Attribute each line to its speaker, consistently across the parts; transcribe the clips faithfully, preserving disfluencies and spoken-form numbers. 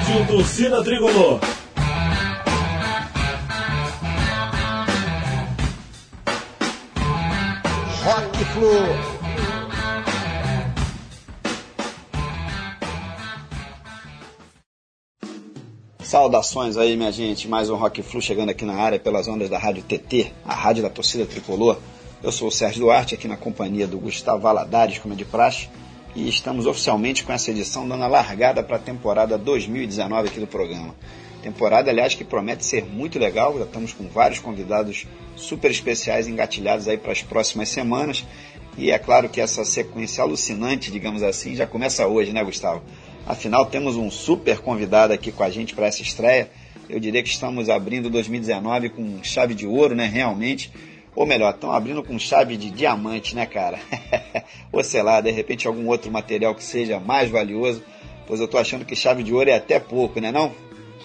Speaker 1: Rádio Torcida Tricolor.
Speaker 2: Rock Flu.
Speaker 3: Saudações aí, minha gente, mais um Rock Flu chegando aqui na área pelas ondas da Rádio T T, a rádio da Torcida Tricolor. Eu sou o Sérgio Duarte, aqui na companhia do Gustavo Valadares, como é de praxe, e estamos oficialmente com essa edição dando a largada para a temporada dois mil e dezenove aqui do programa. Temporada, aliás, que promete ser muito legal, já estamos com vários convidados super especiais engatilhados aí para as próximas semanas, e é claro que essa sequência alucinante, digamos assim, já começa hoje, né, Gustavo? Afinal, temos um super convidado aqui com a gente para essa estreia. Eu diria que estamos abrindo dois mil e dezenove com chave de ouro, né, realmente. Ou melhor, estão abrindo com chave de diamante, né, cara? Ou sei lá, de repente algum outro material que seja mais valioso, pois eu tô achando que chave de ouro é até pouco, né, não?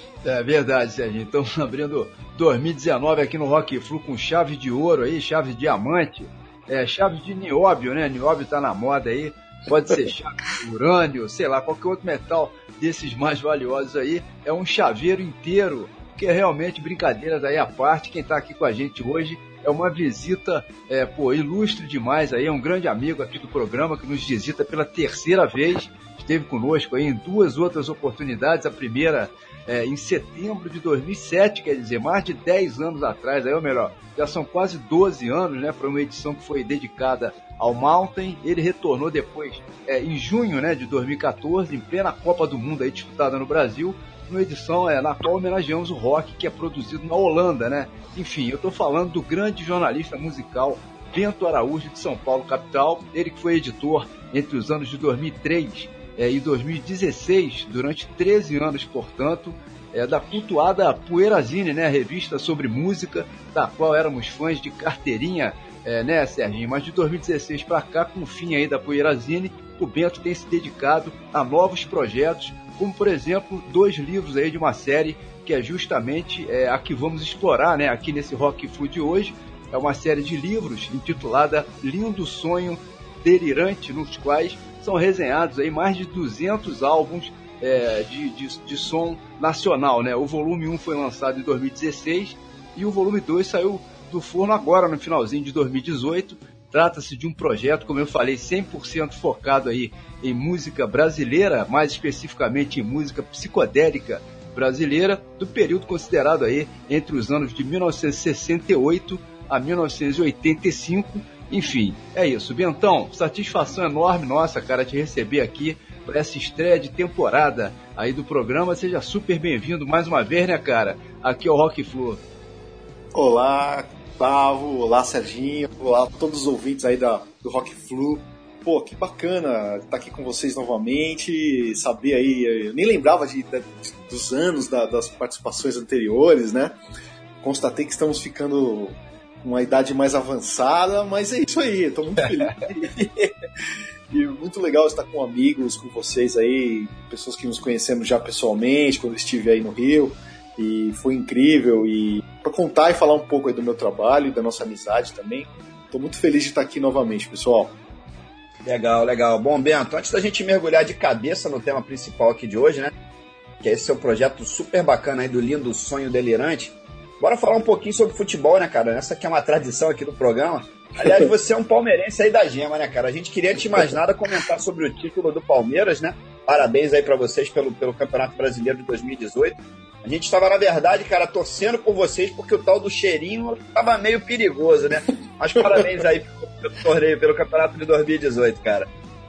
Speaker 4: É verdade, Serginho. Estamos abrindo dois mil e dezenove aqui no Rock Flu com chave de ouro aí, chave de diamante, é, chave de nióbio, né? Nióbio tá na moda aí. Pode ser chave de urânio, sei lá, qualquer outro metal desses mais valiosos aí. É um chaveiro inteiro, que é realmente brincadeira daí à parte. Quem está aqui com a gente hoje é uma visita, é, pô, ilustre demais aí. É um grande amigo aqui do programa que nos visita pela terceira vez. Esteve conosco aí em duas outras oportunidades. A primeira é, em setembro de dois mil e sete, quer dizer, mais de dez anos atrás, aí, ou melhor, já são quase doze anos, né, para uma edição que foi dedicada ao Mountain. Ele retornou depois, é, em junho, né, de dois mil e catorze, em plena Copa do Mundo aí, disputada no Brasil, numa edição é, na qual homenageamos o rock, que é produzido na Holanda, né? Enfim, eu estou falando do grande jornalista musical Bento Araújo, de São Paulo, capital. Ele que foi editor entre os anos de dois mil e três é, e dois mil e dezesseis, durante treze anos, portanto, é, da cultuada Poeirazine, né, revista sobre música, da qual éramos fãs de carteirinha, é, né, Serginho? Mas de dois mil e dezesseis para cá, com o fim aí da Poeirazine, o Bento tem se dedicado a novos projetos, como, por exemplo, dois livros aí de uma série que é justamente é, a que vamos explorar, né, aqui nesse Rock Flu de hoje. É uma série de livros intitulada Lindo Sonho Delirante, nos quais são resenhados aí mais de duzentos álbuns é, de, de, de som nacional, né? O volume um foi lançado em dois mil e dezesseis e o volume dois saiu do forno agora, no finalzinho de dois mil e dezoito. Trata-se de um projeto, como eu falei, cem por cento focado aí em música brasileira, mais especificamente em música psicodélica brasileira, do período considerado aí entre os anos de mil novecentos e sessenta e oito a mil novecentos e oitenta e cinco. Enfim, é isso. Bentão, satisfação enorme nossa, cara, te receber aqui para essa estreia de temporada aí do programa. Seja super bem-vindo mais uma vez, né, cara, aqui ao Rock Flu.
Speaker 5: Olá, Gustavo, olá, Serginho, olá a todos os ouvintes aí da, do Rock Flu. Pô, que bacana estar aqui com vocês novamente, saber aí, eu nem lembrava de, de, dos anos da, das participações anteriores, né? Constatei que estamos ficando com uma idade mais avançada, mas é isso aí, estou muito feliz. E muito legal estar com amigos, com vocês aí, pessoas que nos conhecemos já pessoalmente, quando estive aí no Rio, e foi incrível, e para contar e falar um pouco aí do meu trabalho e da nossa amizade também. Estou muito feliz de estar aqui novamente, pessoal.
Speaker 3: Legal, legal. Bom, Bento, antes da gente mergulhar de cabeça no tema principal aqui de hoje, né, que é esse seu projeto super bacana aí do Lindo Sonho Delirante, bora falar um pouquinho sobre futebol, né, cara? Essa aqui é uma tradição aqui do programa. Aliás, você é um palmeirense aí da gema, né, cara? A gente queria, antes de mais nada, comentar sobre o título do Palmeiras, né? Parabéns aí pra vocês pelo, pelo Campeonato Brasileiro de dois mil e dezoito. A gente estava, na verdade, cara, torcendo por vocês, porque o tal do cheirinho estava meio perigoso, né? Mas parabéns aí pelo, pelo torneio, pelo Campeonato de dois mil e dezoito, cara.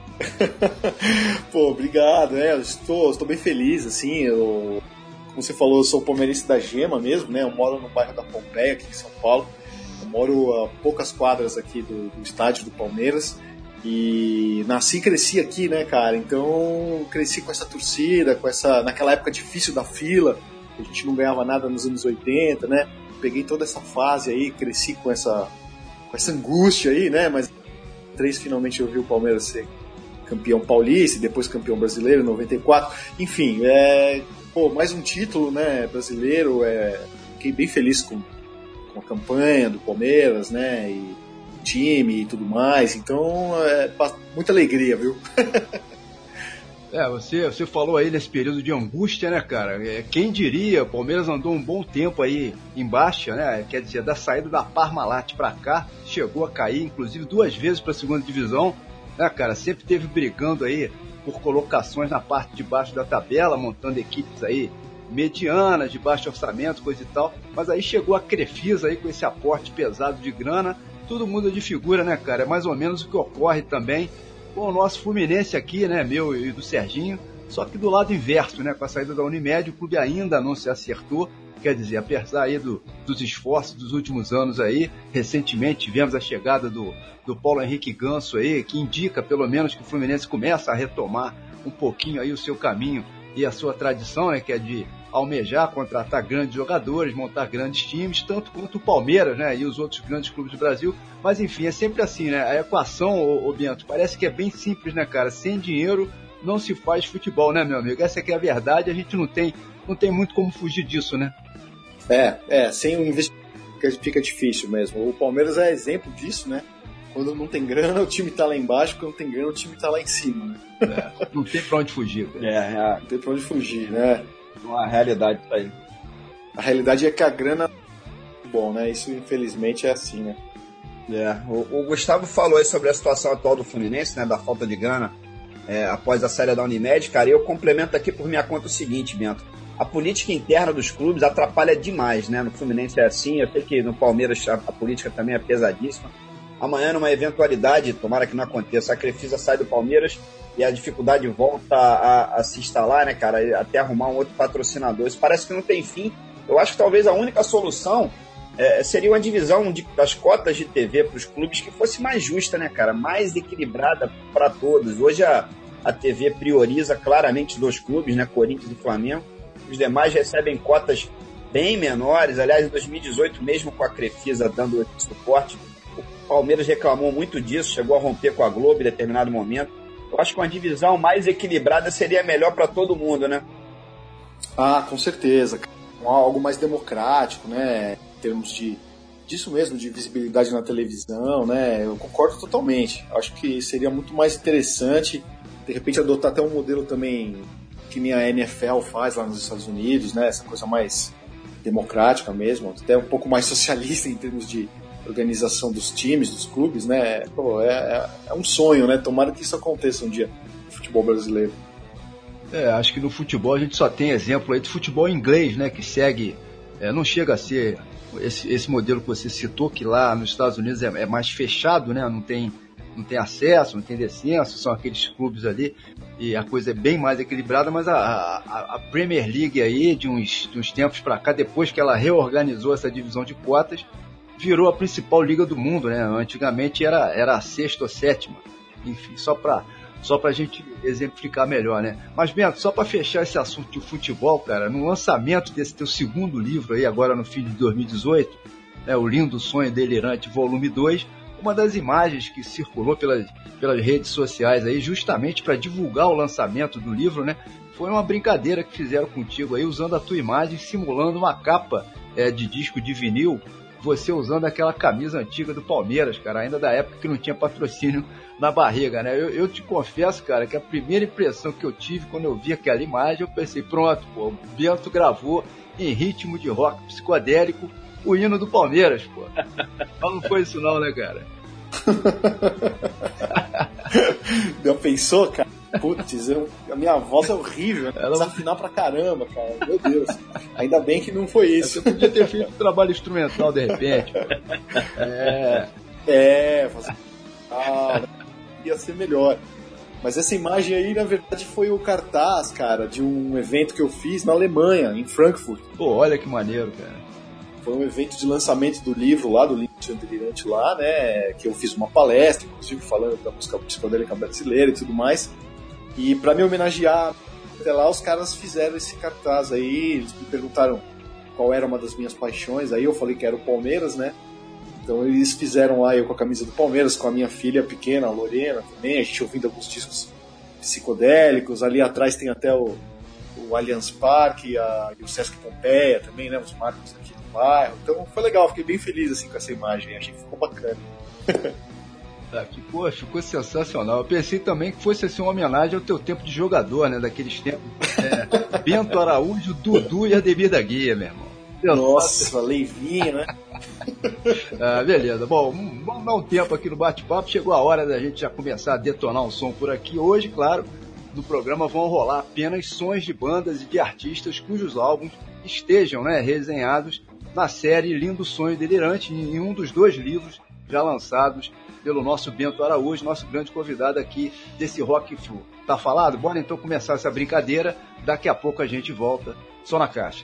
Speaker 5: Pô, obrigado, né? Eu estou, estou bem feliz, assim, eu... Como você falou, eu sou palmeirense da Gema mesmo, né? Eu moro no bairro da Pompeia, aqui em São Paulo. Eu moro a poucas quadras aqui do, do estádio do Palmeiras. E nasci e cresci aqui, né, cara? Então, cresci com essa torcida, com essa... Naquela época difícil da fila, que a gente não ganhava nada nos anos oitenta, né? Peguei toda essa fase aí, cresci com essa, com essa angústia aí, né? Mas três finalmente eu vi o Palmeiras ser campeão paulista e depois campeão brasileiro em noventa e quatro. Enfim, é... Pô, mais um título, né, brasileiro, é, fiquei bem feliz com, com a campanha do Palmeiras, né, e o time e tudo mais, então é muita alegria, viu?
Speaker 4: É, você, você falou aí nesse período de angústia, né, cara? Quem diria, o Palmeiras andou um bom tempo aí em baixa, né? Quer dizer, da saída da Parmalat pra cá, chegou a cair, inclusive, duas vezes pra segunda divisão, né, cara? Sempre teve brigando aí por colocações na parte de baixo da tabela, montando equipes aí medianas, de baixo orçamento, coisa e tal. Mas aí chegou a Crefisa aí com esse aporte pesado de grana, tudo muda de figura, né, cara? É mais ou menos o que ocorre também com o nosso Fluminense aqui, né, meu e do Serginho, só que do lado inverso, né, com a saída da Unimed, o clube ainda não se acertou, quer dizer, apesar aí do, dos esforços dos últimos anos aí, recentemente tivemos a chegada do, do Paulo Henrique Ganso aí, que indica pelo menos que o Fluminense começa a retomar um pouquinho aí o seu caminho e a sua tradição, né, que é de almejar, contratar grandes jogadores, montar grandes times, tanto quanto o Palmeiras, né, e os outros grandes clubes do Brasil. Mas enfim, é sempre assim, né, a equação, ô, ô Bento, parece que é bem simples, né, cara, sem dinheiro não se faz futebol, né, meu amigo? Essa aqui é a verdade, a gente não tem, não tem muito como fugir disso, né?
Speaker 5: É, é, sem o investimento fica difícil mesmo. O Palmeiras é exemplo disso, né? Quando não tem grana, o time tá lá embaixo, quando tem grana, o time tá lá em cima, né?
Speaker 4: É, não tem pra onde fugir, cara.
Speaker 3: É, é.
Speaker 5: Não tem pra onde fugir, né?
Speaker 3: Uma realidade isso aí.
Speaker 5: A realidade é que a grana é bom, né? Isso, infelizmente, é assim, né?
Speaker 3: É, o, o Gustavo falou aí sobre a situação atual do Fluminense, né? Da falta de grana é, após a saída da Unimed, cara, e eu complemento aqui por minha conta o seguinte, Bento. A política interna dos clubes atrapalha demais, né? No Fluminense é assim, eu sei que no Palmeiras a, a política também é pesadíssima. Amanhã, numa eventualidade, tomara que não aconteça, a Crefisa sai do Palmeiras e a dificuldade volta a, a se instalar, né, cara, até arrumar um outro patrocinador. Isso parece que não tem fim. Eu acho que talvez a única solução é, seria uma divisão de, das cotas de T V para os clubes que fosse mais justa, né, cara, mais equilibrada para todos. Hoje a, a T V prioriza claramente dois clubes, né, Corinthians e Flamengo. Os demais recebem cotas bem menores. Aliás, em dois mil e dezoito, mesmo com a Crefisa dando suporte, o Palmeiras reclamou muito disso, chegou a romper com a Globo em determinado momento. Eu acho que uma divisão mais equilibrada seria melhor para todo mundo, né?
Speaker 5: Ah, com certeza. Algo mais democrático, né? Em termos de disso mesmo, de visibilidade na televisão, né? Eu concordo totalmente. Acho que seria muito mais interessante, de repente, adotar até um modelo também que nem a N F L faz lá nos Estados Unidos, né? Essa coisa mais democrática mesmo, até um pouco mais socialista em termos de organização dos times, dos clubes, né? Pô, é, é um sonho, né? Tomara que isso aconteça um dia no futebol brasileiro.
Speaker 4: É, acho que no futebol a gente só tem exemplo aí de futebol inglês, né? Que segue, é, não chega a ser esse, esse modelo que você citou, que lá nos Estados Unidos é, é mais fechado, né? Não tem, não tem acesso, não tem descenso, são aqueles clubes ali e a coisa é bem mais equilibrada, mas a, a, a Premier League aí, de uns, de uns tempos para cá, depois que ela reorganizou essa divisão de cotas, virou a principal liga do mundo, né? Antigamente era, era a sexta ou sétima. Enfim, só para só pra gente exemplificar melhor, né? Mas, Bento, só para fechar esse assunto de futebol, cara, no lançamento desse teu segundo livro aí, agora no fim de dois mil e dezoito, né, O Lindo Sonho Delirante, volume dois, uma das imagens que circulou pelas, pelas redes sociais aí, justamente para divulgar o lançamento do livro, né? Foi uma brincadeira que fizeram contigo aí, usando a tua imagem, simulando uma capa é, de disco de vinil, você usando aquela camisa antiga do Palmeiras, cara, ainda da época que não tinha patrocínio na barriga, né? Eu, eu te confesso, cara, que a primeira impressão que eu tive quando eu vi aquela imagem, eu pensei, pronto, pô, o Bento gravou em ritmo de rock psicodélico o hino do Palmeiras, pô. Mas não foi isso não, né, cara?
Speaker 5: Já pensou, cara? Putz, eu, a minha voz é horrível,
Speaker 4: Ela...
Speaker 5: desafinar pra caramba, cara, meu Deus. Ainda bem que não foi isso.
Speaker 4: Você podia ter feito um trabalho instrumental de repente. É,
Speaker 5: é fazer... ah, ia ser melhor. Mas essa imagem aí, na verdade, foi o cartaz, cara, de um evento que eu fiz na Alemanha, em Frankfurt.
Speaker 4: Pô, olha que maneiro, cara.
Speaker 5: Foi um evento de lançamento do livro lá, do Lindo Sonho Delirante lá, né, que eu fiz uma palestra, inclusive falando da música psicodélica brasileira e tudo mais. E para me homenagear até lá, os caras fizeram esse cartaz aí, eles me perguntaram qual era uma das minhas paixões, aí eu falei que era o Palmeiras, né? Então eles fizeram lá eu com a camisa do Palmeiras, com a minha filha pequena, a Lorena também, a gente ouvindo alguns discos psicodélicos, ali atrás tem até o, o Allianz Parque a, e o Sesc Pompeia também, né? Os marcos aqui do bairro. Então foi legal, fiquei bem feliz assim com essa imagem, achei que ficou bacana.
Speaker 4: Ah, que, poxa, ficou sensacional. Eu pensei também que fosse assim, uma homenagem ao teu tempo de jogador, né? Daqueles tempos. É, Bento Araújo, Dudu e Ademir da Guia, meu irmão.
Speaker 5: Nossa, Leivinho, né?
Speaker 4: Ah, beleza. Bom, vamos dar um tempo aqui no bate-papo. Chegou a hora da gente já começar a detonar um som por aqui. Hoje, claro, no programa vão rolar apenas sons de bandas e de artistas cujos álbuns estejam, né, resenhados na série Lindo Sonho Delirante, em um dos dois livros já lançados pelo nosso Bento Araújo, nosso grande convidado aqui desse Rock Flu. Tá falado? Bora então começar essa brincadeira. Daqui a pouco a gente volta. Só na caixa.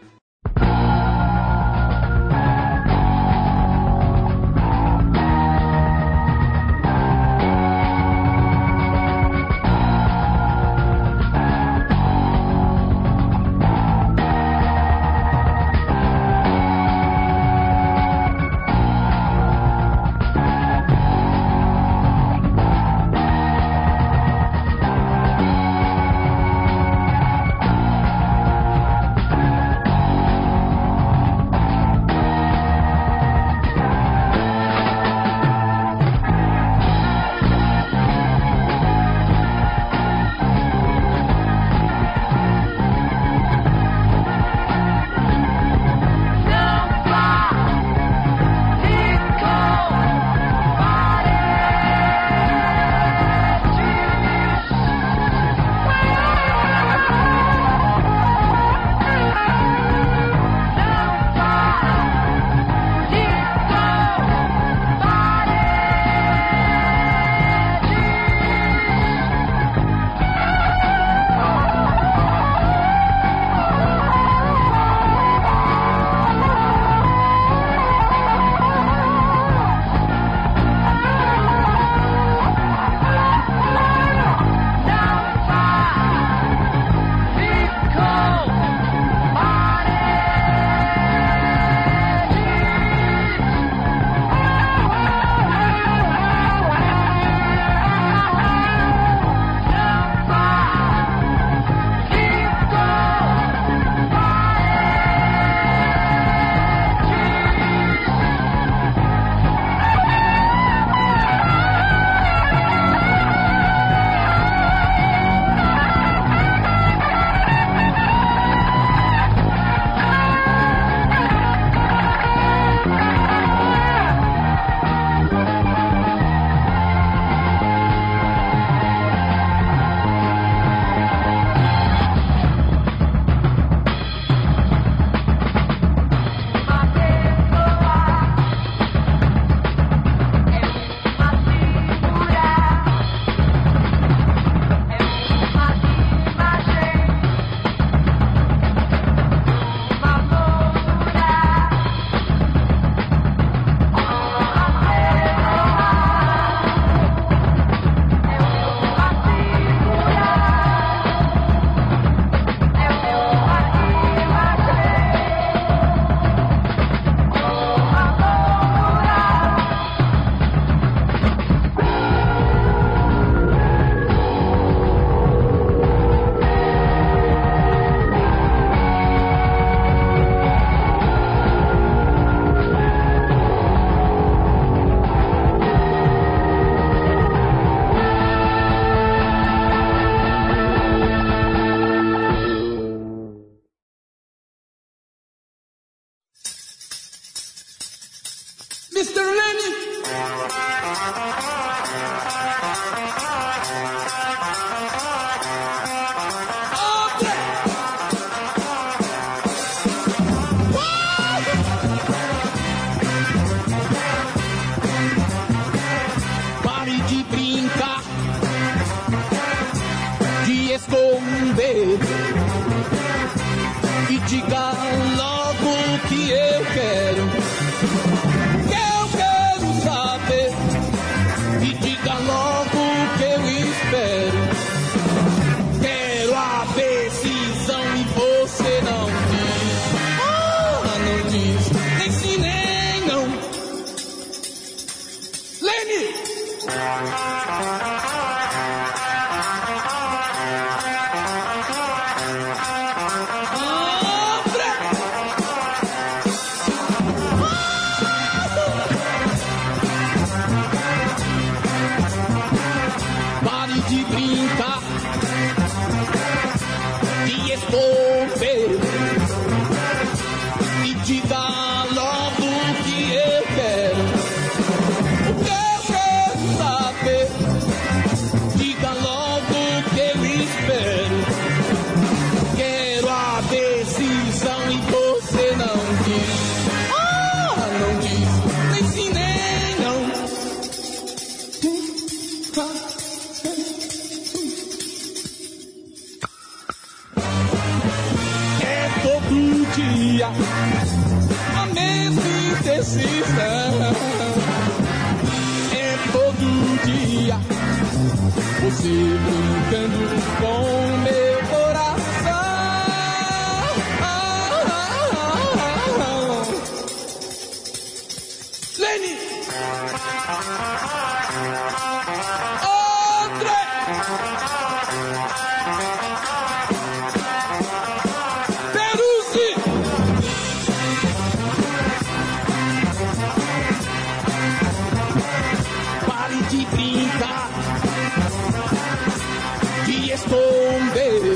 Speaker 1: mister Lenny.
Speaker 2: Pare de brincar, de esconder e diga logo o que eu quero. Eu quero saber e diga logo o que eu espero. Quero a decisão e você não diz. Ah, não diz, nem sim nem não. Lenny! você brincando com meu coração. Lenny! André! Peruzzi! Pare de brincar, de esconder,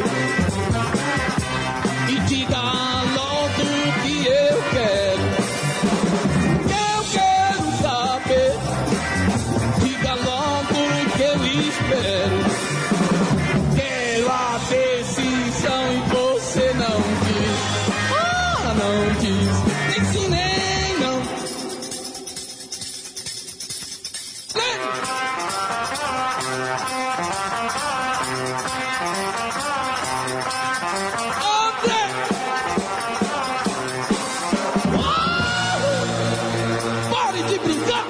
Speaker 2: e diga logo o que eu quero. Eu quero saber, diga logo o que eu espero. Quero a decisão e você não diz. Ah, não diz, nem sim nem não. Lenny! André! Ah! Pare de brincar!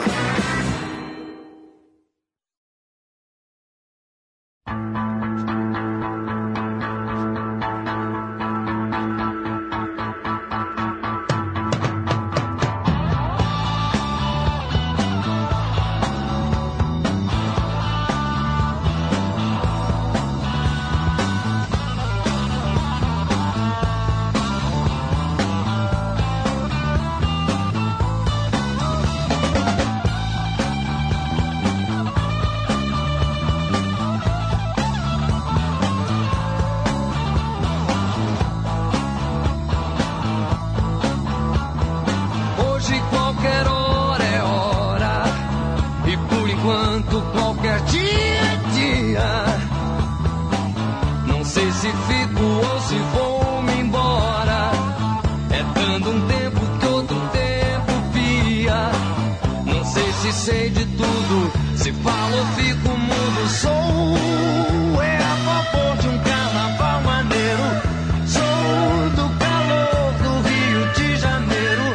Speaker 6: Hoje qualquer hora é hora, e por enquanto qualquer dia é dia. Não sei se fico ou se vou-me embora. É dando um tempo que outro tempo pia. Não sei se sei de tudo, se falo ou fico mudo. Sou é a favor de um carnaval maneiro. Sou do calor do Rio de Janeiro.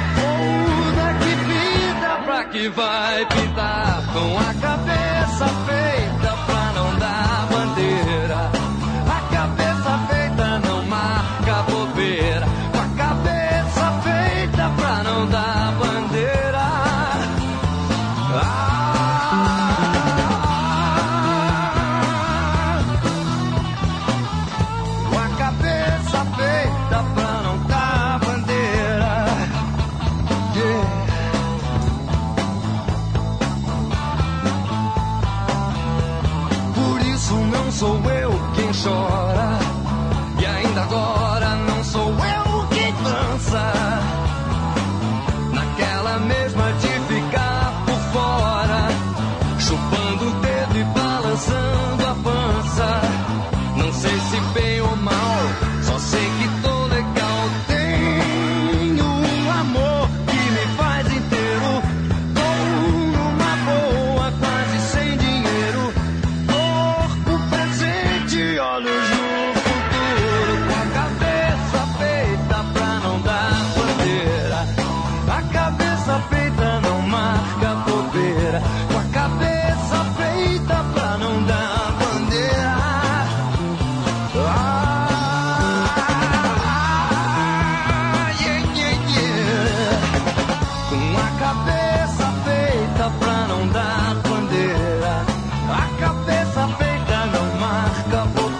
Speaker 6: Que vai pintar com a cabeça feita pra não dar bandeira. A cabeça feita não marca bobeira. Com a cabeça feita pra não dar bandeira. Ah, com a cabeça feita pra não dar bandeira. Yeah. Não sou eu quem chora, e ainda agora não sou eu quem dança. Naquela mesma de ficar por fora, chupando o dedo e balançando a pança. Não sei se bem ou mal, só sei que tô legal. Tenho um amor que me faz inteiro. Tô numa boa, quase sem dinheiro. Olhos no futuro, com a cabeça feita pra não dar bandeira. A cabeça feita não marca bobeira. Com a cabeça feita pra não dar bandeira. Ah, yeah, yeah, yeah. Com a cabeça feita pra não dar bandeira. A cabeça feita não marca bobeira.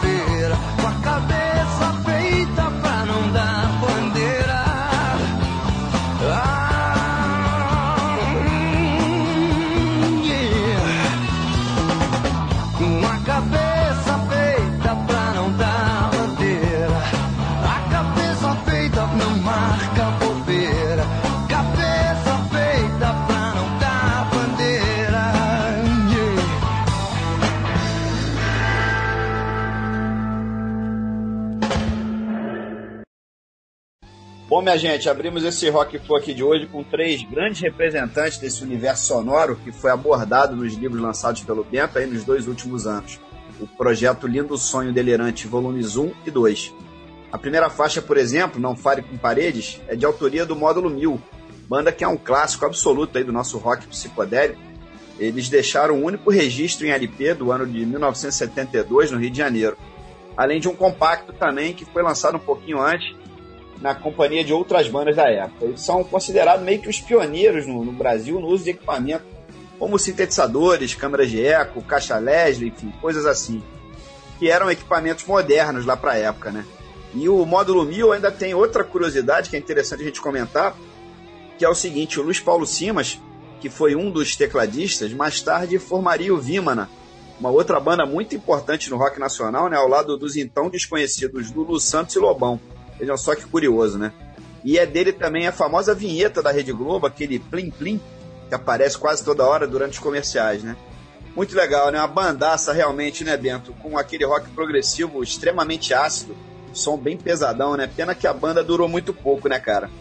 Speaker 3: Bom, minha gente, abrimos esse Rock Flu aqui de hoje com três grandes representantes desse universo sonoro que foi abordado nos livros lançados pelo Bento aí nos dois últimos anos. O projeto Lindo Sonho Delirante, volumes um e dois. A primeira faixa, por exemplo, Não Fale com Paredes, é de autoria do Módulo Mil, banda que é um clássico absoluto aí do nosso rock psicodélico Eles deixaram o único registro em L P do ano de mil novecentos e setenta e dois no Rio de Janeiro. Além de um compacto também que foi lançado um pouquinho antes na companhia de outras bandas da época. Eles são considerados meio que os pioneiros no, no Brasil no uso de equipamento como sintetizadores, câmeras de eco, caixa Leslie, enfim, coisas assim, que eram equipamentos modernos lá para a época, né? E o módulo mil ainda tem outra curiosidade que é interessante a gente comentar, que é o seguinte: o Luiz Paulo Simas, que foi um dos tecladistas, mais tarde formaria o Vimana, uma outra banda muito importante no rock nacional, né, ao lado dos então desconhecidos Lulu Santos e Lobão. Vejam só que curioso, né? E é dele também a famosa vinheta da Rede Globo, aquele plim plim, que aparece quase toda hora durante os comerciais, né? Muito legal, né? Uma bandaça realmente, né, Bento? Com aquele rock progressivo extremamente ácido, som bem pesadão, né? Pena que a banda durou muito pouco, né, cara?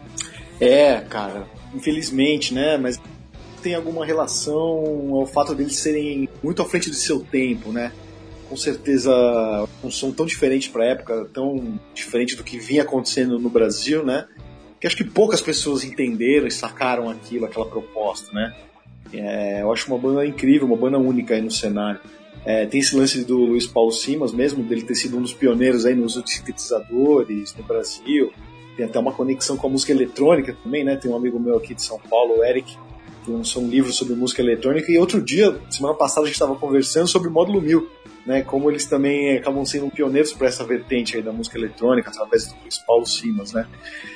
Speaker 5: É, cara, infelizmente, né? Mas tem alguma relação ao fato deles serem muito à frente do seu tempo, né? Com certeza um som tão diferente para a época, tão diferente do que vinha acontecendo no Brasil, né? Que acho que poucas pessoas entenderam e sacaram aquilo, aquela proposta, né? É, eu acho uma banda incrível, uma banda única aí no cenário. É, tem esse lance do Luiz Paulo Simas mesmo, dele ter sido um dos pioneiros aí no uso de sintetizadores no Brasil. Tem até uma conexão com a música eletrônica também, né? Tem um amigo meu aqui de São Paulo, o Eric, que lançou um livro sobre música eletrônica. E outro dia, semana passada, a gente estava conversando sobre o Módulo Mil, né? Como eles também acabam sendo pioneiros para essa vertente aí da música eletrônica, através do Luiz Paulo Simas, né?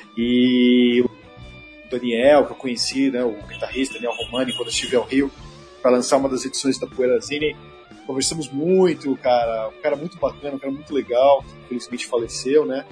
Speaker 5: E o Daniel, que eu conheci, né? O guitarrista Daniel Romani, quando eu estive ao Rio para lançar uma das edições da Poeirazine, conversamos muito, cara. Um cara muito bacana, um cara muito legal, que infelizmente faleceu, né?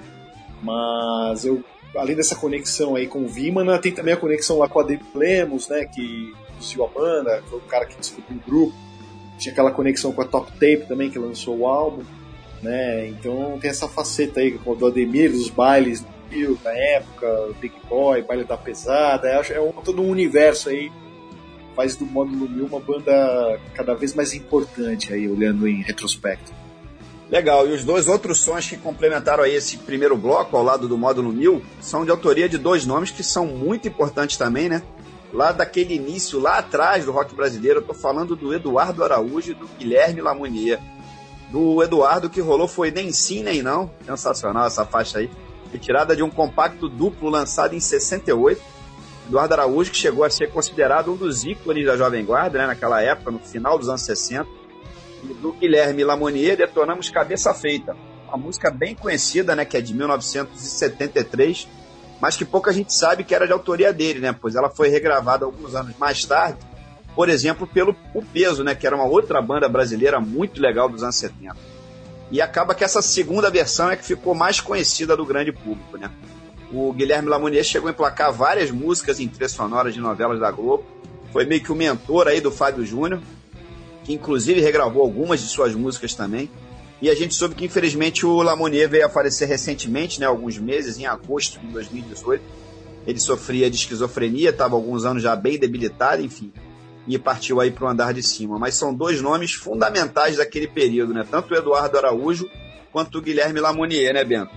Speaker 5: Mas eu, além dessa conexão aí com o Vimana, tem também a conexão lá com a David Lemos, né, que produziu a banda, foi o cara que descobriu o grupo. Tinha aquela conexão com a Top Tape também, que lançou o álbum, né? Então tem essa faceta aí com o do Ademir, dos bailes no Rio, na época, Big Boy, Baile da Pesada. É, é um, todo um universo aí, faz do Módulo Mil uma banda cada vez mais importante aí, olhando em retrospecto.
Speaker 3: Legal, e os dois outros sons que complementaram aí esse primeiro bloco, ao lado do Módulo Mil, são de autoria de dois nomes que são muito importantes também, né? Lá daquele início, lá atrás do rock brasileiro, eu tô falando do Eduardo Araújo e do Guilherme Lamounier. Do Eduardo, que rolou foi Nem Sim Nem Não, sensacional essa faixa aí, retirada de um compacto duplo lançado em sessenta e oito. Eduardo Araújo, que chegou a ser considerado um dos ícones da Jovem Guarda, né, naquela época, no final dos anos sessenta. E do Guilherme Lamounier, Detonamos Cabeça Feita, uma música bem conhecida, né, que é de mil novecentos e setenta e três, mas que pouca gente sabe que era de autoria dele, né, pois ela foi regravada alguns anos mais tarde, por exemplo, pelo O Peso, né, que era uma outra banda brasileira muito legal dos anos setenta. E acaba que essa segunda versão é que ficou mais conhecida do grande público, né. O Guilherme Lamounier chegou a emplacar várias músicas em trilhas sonoras de novelas da Globo, foi meio que o mentor aí do Fábio Júnior, que inclusive regravou algumas de suas músicas também. E a gente soube que infelizmente o Lamounier veio a falecer recentemente, né, alguns meses, em agosto de dois mil e dezoito. Ele sofria de esquizofrenia, estava alguns anos já bem debilitado, enfim, e partiu aí para o andar de cima. Mas são dois nomes fundamentais daquele período, né, tanto o Eduardo Araújo quanto o Guilherme Lamounier, né, Bento?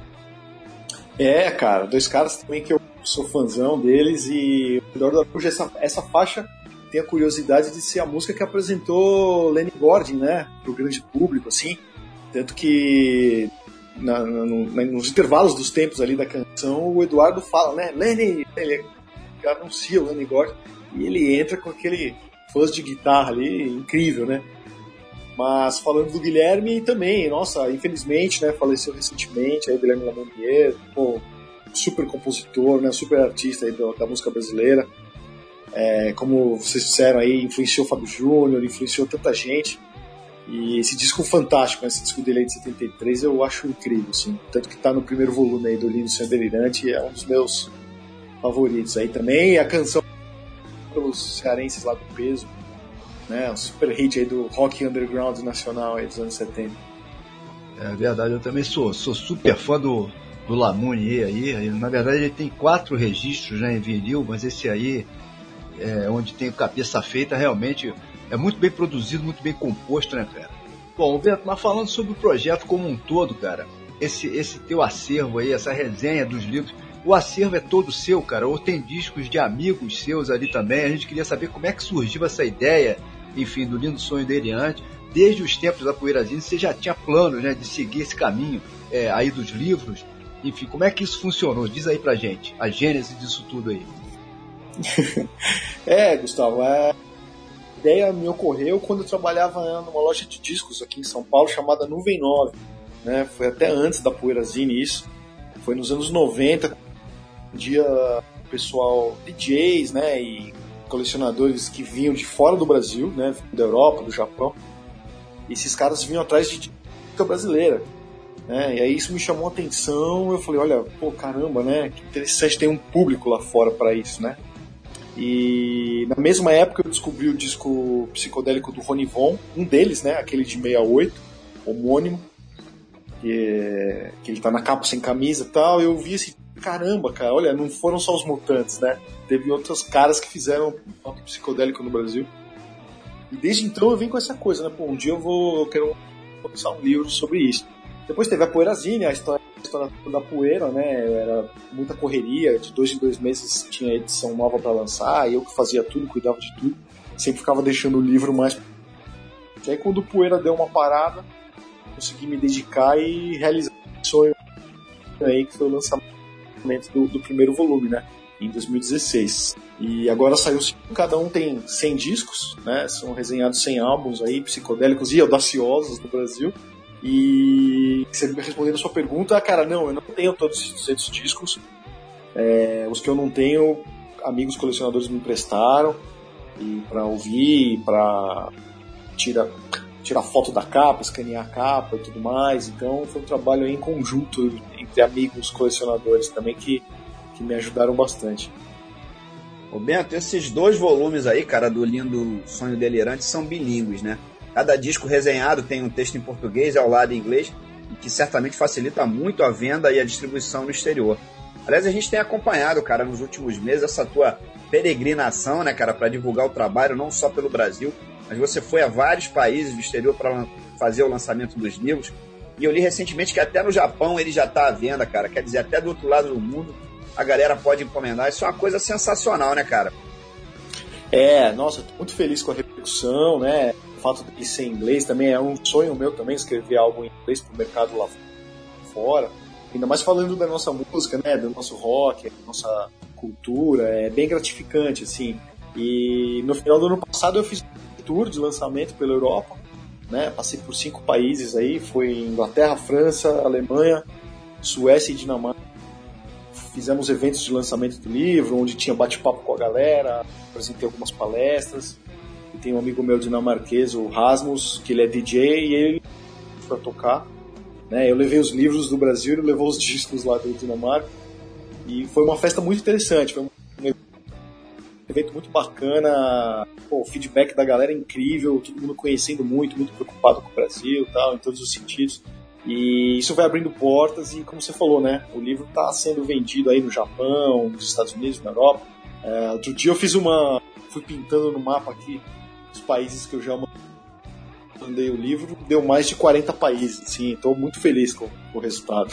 Speaker 5: É, cara, dois caras também que eu sou fãzão deles. E o Eduardo Araújo, essa, essa faixa tem a curiosidade de ser a música que apresentou Lenny Gordon, né, pro grande público, assim, tanto que na, na, na, nos intervalos dos tempos ali da canção, o Eduardo fala, né, Lenny, ele anuncia o Lenny Gordon, e ele entra com aquele fuzz de guitarra ali, incrível, né. Mas falando do Guilherme também, nossa, infelizmente, né, faleceu recentemente, aí o Guilherme Lamounier, pô, super compositor, né, super artista aí da, da música brasileira. É, como vocês disseram aí, influenciou o Fábio Júnior, influenciou tanta gente. E esse disco fantástico, esse disco dele aí de setenta e três, eu acho incrível, assim. Tanto que tá no primeiro volume aí do Lindo Senhor Delirante, é um dos meus favoritos aí também. E a canção pelos cearenses lá do Peso, né, um super hit aí do rock underground nacional aí dos anos setenta.
Speaker 4: É verdade, eu também sou, sou super fã do, do Lamounier aí. Na verdade ele tem quatro registros, né, em vinil, mas esse aí, é, onde tem o Cabeça Feita, realmente é muito bem produzido, muito bem composto, né, cara? Bom, Beto, mas falando sobre o projeto como um todo, cara, esse, esse teu acervo aí, essa resenha dos livros, o acervo é todo seu, cara, ou tem discos de amigos seus ali também? A gente queria saber como é que surgiu essa ideia enfim, do Lindo Sonho Delirante, desde os tempos da Poeirazine, você já tinha planos, né, de seguir esse caminho é, aí dos livros. Enfim, como é que isso funcionou? Diz aí pra gente, a gênese disso tudo aí.
Speaker 5: É, Gustavo, é... a ideia me ocorreu quando eu trabalhava numa loja de discos aqui em São Paulo chamada Nuvem nove, né? Foi até antes da Poeirazine isso, foi nos anos noventa, um dia o pessoal, D Js, né, e colecionadores que vinham de fora do Brasil, né, da Europa, do Japão, e esses caras vinham atrás de música brasileira. É, e aí isso me chamou a atenção, eu falei, olha, pô, caramba, né, que interessante, tem um público lá fora para isso, né. E na mesma época eu descobri o disco psicodélico do Ronnie Von, um deles, né, aquele de sessenta e oito, homônimo, que, é, que ele tá na capa sem camisa e tal, eu vi esse, caramba, cara, olha, não foram só os Mutantes, né, teve outros caras que fizeram rock psicodélico no Brasil, e desde então eu vim com essa coisa, né, pô, um dia eu vou, eu quero começar um livro sobre isso. Depois teve a Poeirazine, a história, a história da Poeira, né? Era muita correria, de dois em dois meses tinha edição nova para lançar, e eu que fazia tudo, cuidava de tudo, sempre ficava deixando o livro mais. E aí quando o Poeira deu uma parada, consegui me dedicar e realizar o sonho aí, que foi o lançamento do, do primeiro volume, né? Em dois mil e dezesseis. E agora saiu, cada um tem cem discos, né? São resenhados cem álbuns aí, psicodélicos e audaciosos do Brasil. E você respondendo a sua pergunta, cara, não, eu não tenho todos esses duzentos discos. É, os que eu não tenho, amigos colecionadores me emprestaram e para ouvir, para tirar, tirar foto da capa, escanear a capa e tudo mais. Então foi um trabalho aí em conjunto entre amigos colecionadores também que, que me ajudaram bastante.
Speaker 3: Ô Bento, esses dois volumes aí, cara, do Lindo Sonho Delirante são bilíngues, né? Cada disco resenhado tem um texto em português e ao lado em inglês, que certamente facilita muito a venda e a distribuição no exterior. Aliás, a gente tem acompanhado, cara, nos últimos meses essa tua peregrinação, né, cara, para divulgar o trabalho não só pelo Brasil, mas você foi a vários países do exterior para fazer o lançamento dos livros. E eu li recentemente que até no Japão ele já está à venda, cara. Quer dizer, até do outro lado do mundo a galera pode encomendar. Isso é uma coisa sensacional, né, cara?
Speaker 5: É, nossa, eu tô muito feliz com a repercussão, né? O fato de ser em inglês também é um sonho meu também, escrever algo em inglês pro mercado lá fora. Ainda mais falando da nossa música, né? Do nosso rock, da nossa cultura, é bem gratificante, assim. E no final do ano passado eu fiz um tour de lançamento pela Europa, né? Passei por cinco países aí, foi Inglaterra, França, Alemanha, Suécia e Dinamarca. Fizemos eventos de lançamento do livro, onde tinha bate-papo com a galera, apresentei algumas palestras. E tem um amigo meu dinamarquês, o Rasmus, que ele é D J, e ele para tocar. Né? Eu levei os livros do Brasil, ele levou os discos lá do Dinamarca. E foi uma festa muito interessante, foi um evento muito bacana. Pô, o feedback da galera é incrível, todo mundo conhecendo muito, muito preocupado com o Brasil, tal, em todos os sentidos. E isso vai abrindo portas e, como você falou, né, o livro está sendo vendido aí no Japão, nos Estados Unidos, na Europa. É, outro dia eu fiz uma... fui pintando no mapa aqui os países que eu já mandei o livro, deu mais de quarenta países, assim, estou muito feliz com, com o resultado.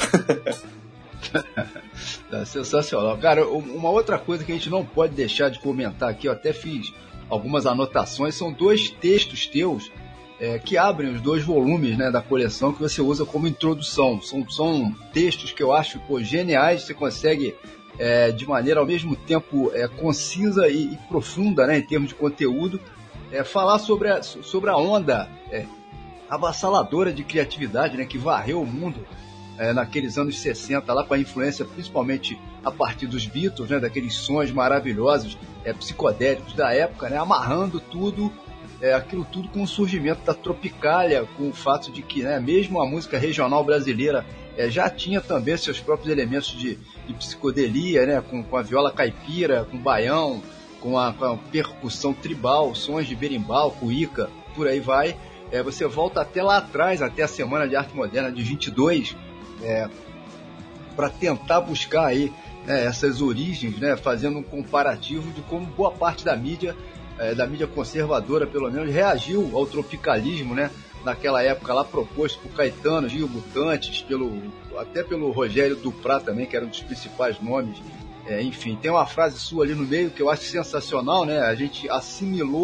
Speaker 4: É sensacional. Cara, uma outra coisa que a gente não pode deixar de comentar aqui, eu até fiz algumas anotações, são dois textos teus É, que abrem os dois volumes, né, da coleção que você usa como introdução. São, são textos que eu acho pô, geniais, você consegue, é, de maneira ao mesmo tempo é, concisa e, e profunda, né, em termos de conteúdo, é, falar sobre a, sobre a onda é, avassaladora de criatividade, né, que varreu o mundo é, naqueles anos sessenta, lá com a influência principalmente a partir dos Beatles, né, daqueles sons maravilhosos, é, psicodélicos da época, né, amarrando tudo. É, aquilo tudo com o surgimento da Tropicália, com o fato de que, né, mesmo a música regional brasileira é, já tinha também seus próprios elementos de, de psicodelia, né, com, com a viola caipira, com o baião, com a, com a percussão tribal, sons de berimbau, cuíca, por aí vai. É, você volta até lá atrás, até a Semana de Arte Moderna de vinte e dois, é, para tentar buscar aí, né, essas origens, né, fazendo um comparativo de como boa parte da mídia É, da mídia conservadora, pelo menos, reagiu ao tropicalismo, né, naquela época lá proposto por Caetano, Gil Mutantes, pelo, até pelo Rogério Duprá também, que era um dos principais nomes. É, enfim, tem uma frase sua ali no meio que eu acho sensacional, né? A gente assimilou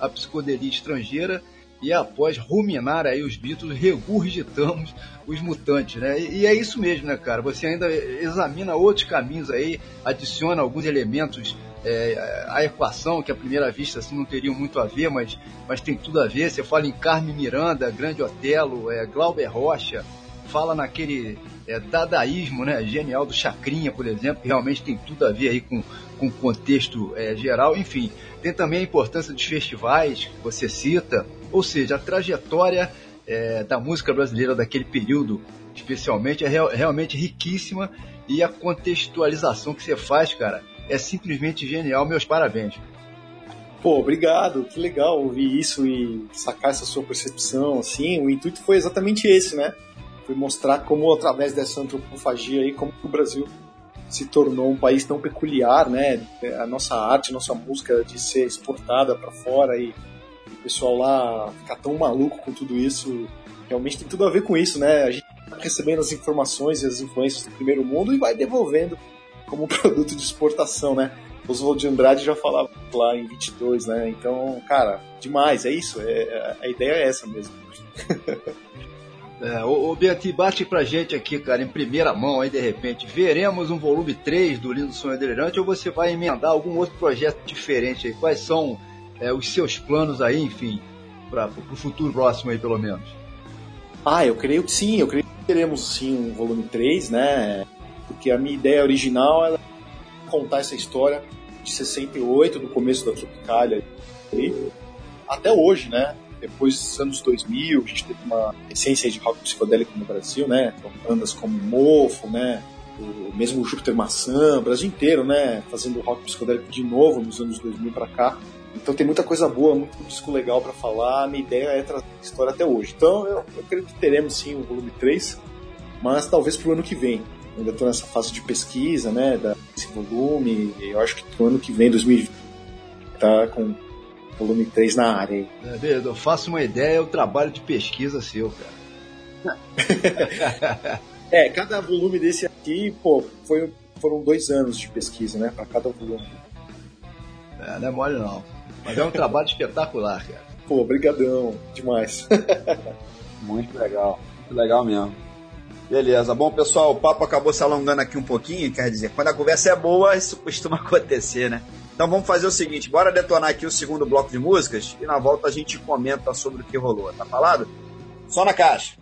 Speaker 4: a psicodelia estrangeira e após ruminar aí os Beatles, regurgitamos os Mutantes, né? E, e é isso mesmo, né, cara? Você ainda examina outros caminhos aí, adiciona alguns elementos é, à equação que à primeira vista assim, não teriam muito a ver, mas, mas tem tudo a ver. Você fala em Carmen Miranda, Grande Otelo, é, Glauber Rocha, fala naquele é, dadaísmo, né, genial do Chacrinha, por exemplo, que realmente tem tudo a ver aí com, com o contexto é, geral. Enfim, tem também a importância dos festivais, que você cita, ou seja, a trajetória é, da música brasileira daquele período, especialmente, é real, realmente riquíssima, e a contextualização que você faz, cara, é simplesmente genial. Meus parabéns.
Speaker 5: Pô, obrigado, que legal ouvir isso e sacar essa sua percepção, assim. O intuito foi exatamente esse, né? Foi mostrar como, através dessa antropofagia aí, como o Brasil se tornou um país tão peculiar, né? A nossa arte, a nossa música de ser exportada para fora e o pessoal lá ficar tão maluco com tudo isso, realmente tem tudo a ver com isso, né? A gente tá recebendo as informações e as influências do primeiro mundo e vai devolvendo como produto de exportação, né? Oswald de Andrade já falava lá em vinte e dois, né? Então, cara, demais, é isso, é, a ideia é essa mesmo.
Speaker 4: É, ô, ô Beati, bate pra gente aqui, cara, em primeira mão, aí de repente, veremos um volume três do Lindo Sonho Delirante ou você vai emendar algum outro projeto diferente aí? Quais são é, os seus planos aí, enfim, para o futuro próximo aí, pelo menos?
Speaker 5: Ah, eu creio que sim, eu creio que teremos sim um volume três, né? Porque a minha ideia original era contar essa história de sessenta e oito, do começo da Tropicália, até hoje, né? Depois dos anos dois mil, a gente teve uma essência de rock psicodélico no Brasil, né? Com bandas como Mofo, né? O mesmo Júpiter Maçã, o Brasil inteiro, né? Fazendo rock psicodélico de novo nos anos dois mil pra cá. Então tem muita coisa boa, muito disco legal pra falar. A minha ideia é trazer a história até hoje. Então eu, eu creio que teremos sim o volume três, mas talvez pro ano que vem. Eu ainda estou nessa fase de pesquisa, né? Desse volume. E eu acho que pro ano que vem, dois mil e vinte, tá com volume três na área aí.
Speaker 4: É, eu faço uma ideia, é o trabalho de pesquisa seu, cara.
Speaker 5: É, cada volume desse aqui, pô, foi, foram dois anos de pesquisa, né? Pra cada volume.
Speaker 4: É, não é mole não. Mas é um trabalho espetacular, cara.
Speaker 5: Pô, brigadão, demais.
Speaker 3: Muito legal, muito legal mesmo. Beleza, bom pessoal, o papo acabou se alongando aqui um pouquinho, quer dizer, quando a conversa é boa, isso costuma acontecer, né? Então vamos fazer o seguinte, bora detonar aqui o segundo bloco de músicas e na volta a gente comenta sobre o que rolou, tá falado? Só na caixa.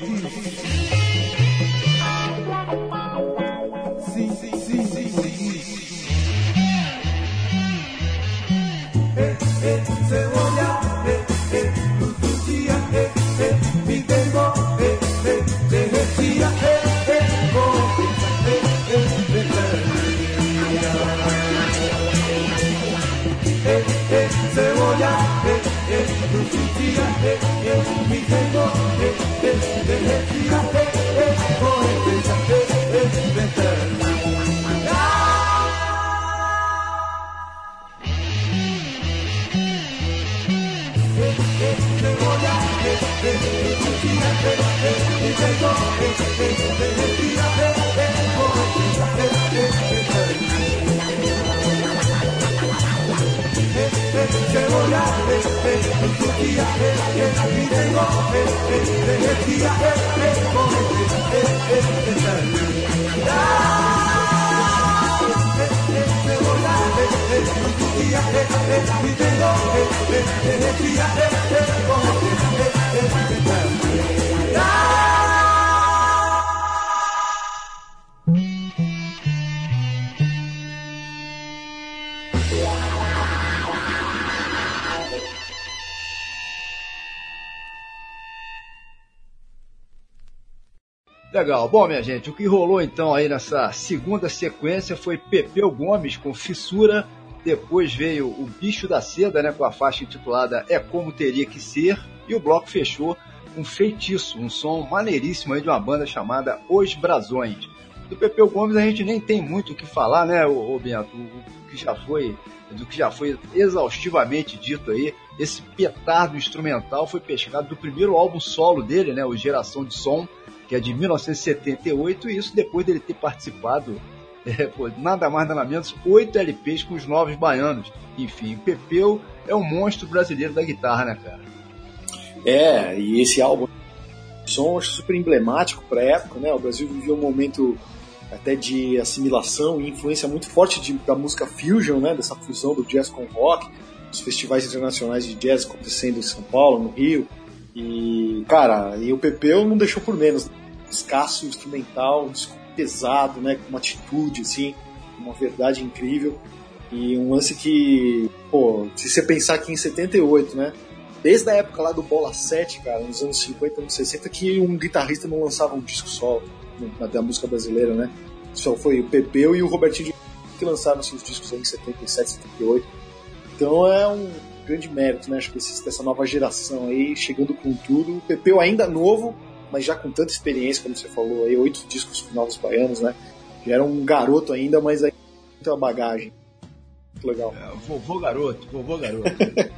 Speaker 1: Sim, sim, sim, sim, sim. Eh, eh, seu olhar, eh, eh, todo dia, eh, eh, me pegou, eh, eh, derretia, eh, eh, vou pensar, eh, eh, verdadeira. Eh, eh, seu olhar, eh, eh, todo dia, eh, eh, me pegou, eh, eh, derretia, eh, eh, vou pensar, eh, eh, verdadeira.
Speaker 4: Legal. Bom, minha gente, o que rolou então aí nessa segunda sequência foi Pepeu Gomes com Fissura, depois veio o Bicho da Seda, né, com a faixa intitulada É Como Teria Que Ser, e o bloco fechou com Feitiço, um som maneiríssimo aí de uma banda chamada Os Brasões. Do Pepeu Gomes a gente nem tem muito o que falar, né, ô, ô Bento, o que já foi, do que já foi exaustivamente dito aí. Esse petardo instrumental foi pescado do primeiro álbum solo dele, né, o Geração de Som, que é de mil novecentos e setenta e oito, e isso depois dele ter participado, é, pô, nada mais nada menos, oito L Ps com os Novos Baianos. Enfim, o Pepeu é um monstro brasileiro da guitarra, né, cara?
Speaker 5: É, e esse álbum som acho super emblemático para a época, né? O Brasil vivia um momento até de assimilação e influência muito forte de, da música fusion, né? Dessa fusão do jazz com o rock, os festivais internacionais de jazz acontecendo em São Paulo, no Rio. E, cara, e o Pepeu não deixou por menos. Escasso, instrumental, um disco pesado, né? Com uma atitude, assim, uma verdade incrível. E um lance que, pô, se você pensar que em setenta e oito, né? Desde a época lá do Bola sete, cara, nos anos cinquenta, anos sessenta, que um guitarrista não lançava um disco solo da música brasileira, né? Só foi o Pepeu e o Robertinho que lançaram seus discos aí em setenta e sete, setenta e oito. Então é um grande mérito, né? Acho que essa nova geração aí, chegando com tudo. O Pepeu ainda novo, mas já com tanta experiência, como você falou aí, oito discos com Novos Baianos, né? Já era um garoto ainda, mas aí tem uma bagagem. Muito legal.
Speaker 4: É, vovô garoto, vovô garoto.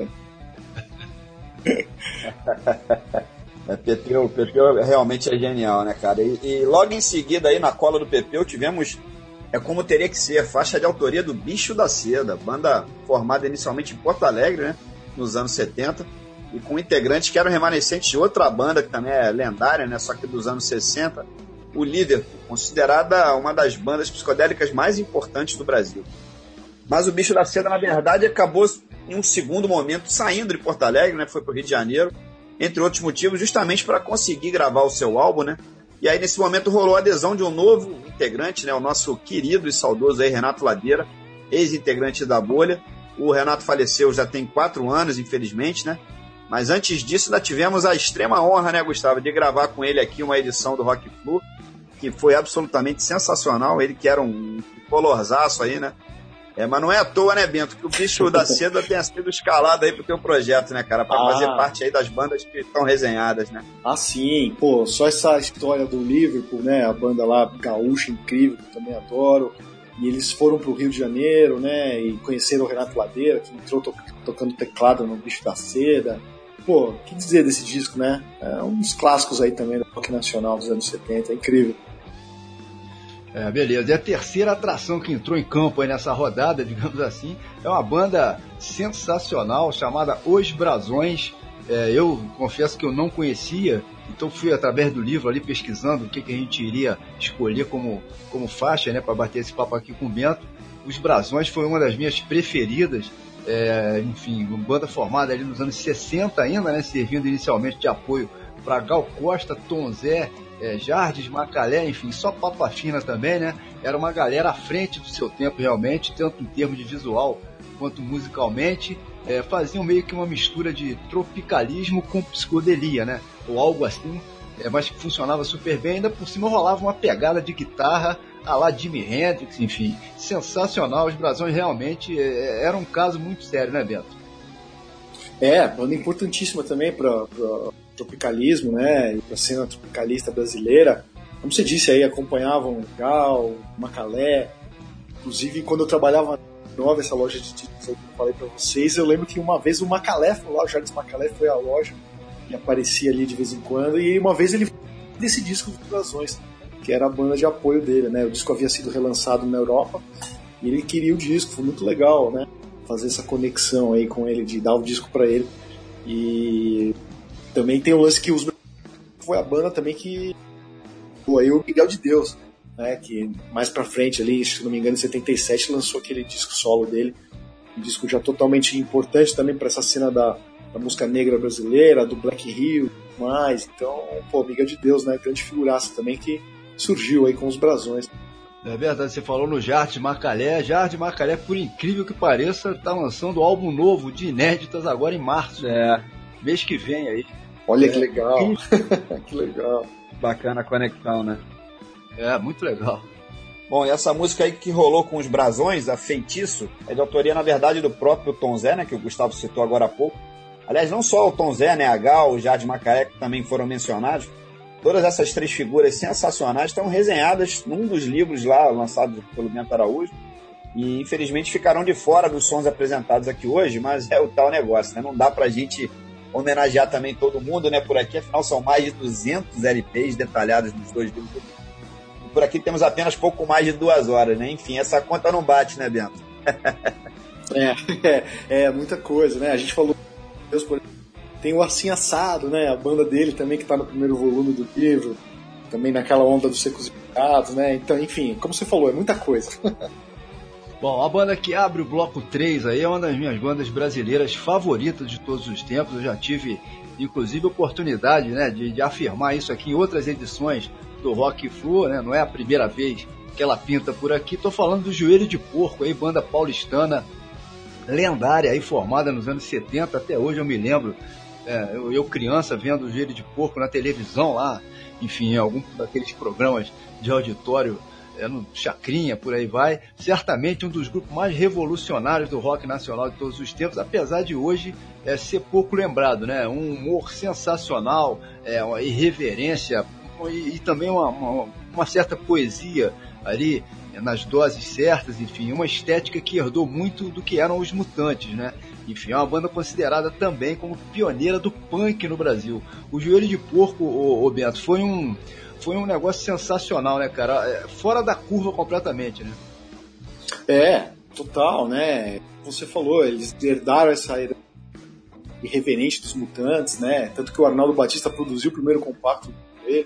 Speaker 3: É, Pepeu, Pepeu realmente é genial, né, cara? E, e logo em seguida, aí na cola do Pepeu, tivemos É Como Teria Que Ser, faixa de autoria do Bicho da Seda, banda formada inicialmente em Porto Alegre, né, nos anos setenta, e com integrantes que eram remanescentes de outra banda que também é lendária, né, só que dos anos sessenta, o Liverpool, considerada uma das bandas psicodélicas mais importantes do Brasil. Mas o Bicho da Seda, na verdade, acabou em um segundo momento saindo de Porto Alegre, né, foi para o Rio de Janeiro, entre outros motivos, justamente para conseguir gravar o seu álbum, né? E aí, nesse momento, rolou a adesão de um novo integrante, né? O nosso querido e saudoso aí, Renato Ladeira, ex-integrante da Bolha. O Renato faleceu já tem quatro anos, infelizmente, né? Mas antes disso, ainda tivemos a extrema honra, né, Gustavo, de gravar com ele aqui uma edição do Rock Flu, que foi absolutamente sensacional. Ele que era um colorzaço aí, né? É, mas não é à toa, né, Bento, que o Bicho da Seda tenha sido escalado aí pro teu projeto, né, cara? Pra ah. fazer parte aí das bandas que estão resenhadas, né?
Speaker 5: Ah, sim. Pô, só essa história do Liverpool, né? A banda lá, gaúcha, incrível, que eu também adoro. E eles foram pro Rio de Janeiro, né? E conheceram o Renato Ladeira, que entrou to- tocando teclado no Bicho da Seda. Pô, o que dizer desse disco, né? É um dos clássicos aí também do rock nacional dos anos setenta. É incrível.
Speaker 4: É, beleza. E a terceira atração que entrou em campo aí nessa rodada, digamos assim, é uma banda sensacional chamada Os Brasões. É, eu confesso que eu não conhecia, então fui através do livro ali pesquisando o que, que a gente iria escolher como, como faixa, né, para bater esse papo aqui com o Bento. Os Brasões foi uma das minhas preferidas. É, enfim, uma banda formada ali nos anos sessenta ainda, né, servindo inicialmente de apoio para Gal Costa, Tom Zé, é, Jardes, Macalé, enfim, só papa fina também, né? Era uma galera à frente do seu tempo realmente, tanto em termos de visual quanto musicalmente. É, faziam meio que uma mistura de tropicalismo com psicodelia, né? Ou algo assim, é, mas que funcionava super bem. Ainda por cima rolava uma pegada de guitarra a lá Jimi Hendrix, enfim, sensacional. Os Brasões realmente é, era um caso muito sério, né, Bento?
Speaker 5: É, banda importantíssima também para o tropicalismo, né? E para a cena tropicalista brasileira. Como você disse aí, acompanhavam Gal, Macalé. Inclusive, quando eu trabalhava nova essa loja de títulos que eu falei pra vocês, eu lembro que uma vez o Macalé foi lá, o Jardim Macalé foi à loja e aparecia ali de vez em quando, e uma vez ele desse disco dos Brasões, que era a banda de apoio dele, né? O disco havia sido relançado na Europa e ele queria o disco, foi muito legal, né? Fazer essa conexão aí com ele, de dar o disco pra ele. E também tem o lance que os foi a banda também que pô, aí o Miguel de Deus, né, que mais pra frente ali, se não me engano, em setenta e sete lançou aquele disco solo dele, um disco já totalmente importante também para essa cena da, da música negra brasileira, do Black Hill e mais. Então, pô, Miguel de Deus, né, grande figuraça também que surgiu aí com os Brasões.
Speaker 4: É verdade, você falou no Jardim Macalé. Jardim Macalé, por incrível que pareça, tá lançando um álbum novo de inéditas agora em março.
Speaker 3: É.
Speaker 4: Mês que vem aí.
Speaker 5: Olha
Speaker 4: é.
Speaker 5: que legal. Que legal.
Speaker 3: Bacana a conexão, né?
Speaker 4: É, muito legal.
Speaker 3: Bom, e essa música aí que rolou com os Brasões, a Feitiço, é de autoria, na verdade, do próprio Tom Zé, né, que o Gustavo citou agora há pouco. Aliás, não só o Tom Zé, né, a Gal, o Jardim Macalé, que também foram mencionados. Todas essas três figuras sensacionais estão resenhadas num dos livros lá, lançados pelo Bento Araújo. E, infelizmente, ficaram de fora dos sons apresentados aqui hoje, mas é o tal negócio, né? Não dá pra gente homenagear também todo mundo, né, por aqui. Afinal, são mais de duzentos L Ps detalhados nos dois livros. Por aqui temos apenas pouco mais de duas horas, né? Enfim, essa conta não bate, né, Bento?
Speaker 5: é, é, é, muita coisa, né? A gente falou, Deus, por... tem o Assim Assado, né? A banda dele também, que tá no primeiro volume do livro, também naquela onda dos Secos e Molhados, né? Então, enfim, como você falou, é muita coisa.
Speaker 4: Bom, a banda que abre o bloco três aí é uma das minhas bandas brasileiras favoritas de todos os tempos. Eu já tive, inclusive, oportunidade, né, de, de afirmar isso aqui em outras edições do Rock Flu, né? Não é a primeira vez que ela pinta por aqui. Tô falando do Joelho de Porco, aí, banda paulistana lendária, aí, formada nos anos setenta. Até hoje eu me lembro, é, eu, eu criança vendo o Joelho de Porco na televisão lá, enfim, em algum daqueles programas de auditório, é, no Chacrinha, por aí vai. Certamente um dos grupos mais revolucionários do rock nacional de todos os tempos, apesar de hoje é, ser pouco lembrado, né? Um humor sensacional, é, uma irreverência e, e também uma, uma, uma certa poesia ali, é, nas doses certas, enfim, uma estética que herdou muito do que eram os Mutantes, né? Enfim, é uma banda considerada também como pioneira do punk no Brasil. O Joelho de Porco, ô, ô Bento, foi um Foi um negócio sensacional, né, cara? Fora da curva completamente, né?
Speaker 5: É, total, né? Você falou, eles herdaram essa era irreverente dos Mutantes, né? Tanto que o Arnaldo Batista produziu o primeiro compacto dele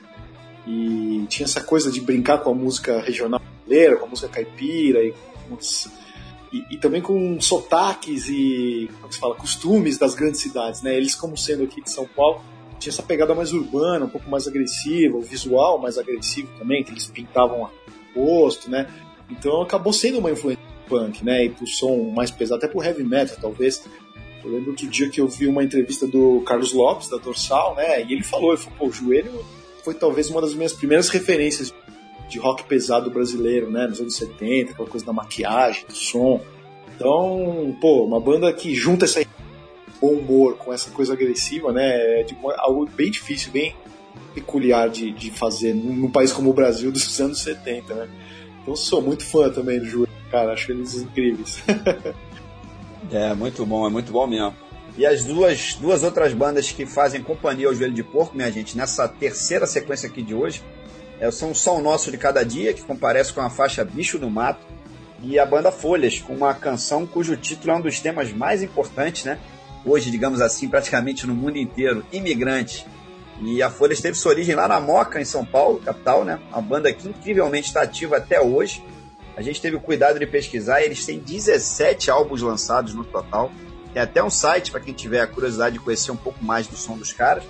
Speaker 5: e tinha essa coisa de brincar com a música regional brasileira, com a música caipira e, e, e também com sotaques e, como se fala, costumes das grandes cidades, né? Eles, como sendo aqui de São Paulo, tinha essa pegada mais urbana, um pouco mais agressiva, o visual mais agressivo também, que eles pintavam o rosto, né? Então acabou sendo uma influência punk, né? E pro som mais pesado, até pro heavy metal, talvez. Eu lembro outro dia que eu vi uma entrevista do Carlos Lopes, da Dorsal, né? E ele falou, ele falou, pô, o Joelho foi talvez uma das minhas primeiras referências de rock pesado brasileiro, né? Nos anos setenta, aquela coisa da maquiagem, do som. Então, pô, uma banda que junta essa bom humor com essa coisa agressiva, né, é tipo, algo bem difícil, bem peculiar de, de fazer num, num país como o Brasil dos anos setenta, né. Então sou muito fã também do Joelho, cara, acho eles incríveis.
Speaker 3: É, muito bom, é muito bom mesmo. E as duas, duas outras bandas que fazem companhia ao Joelho de Porco, minha gente, nessa terceira sequência aqui de hoje, é, são o Som Nosso de Cada Dia, que comparece com a faixa Bicho do Mato, e a banda Folhas, com uma canção cujo título é um dos temas mais importantes, né, hoje, digamos assim, praticamente no mundo inteiro, Imigrante. E a Folhas teve sua origem lá na Moca, em São Paulo, capital, né? Uma banda que incrivelmente está ativa até hoje. A gente teve o cuidado de pesquisar e eles têm dezessete álbuns lançados no total. Tem até um site para quem tiver a curiosidade de conhecer um pouco mais do som dos caras.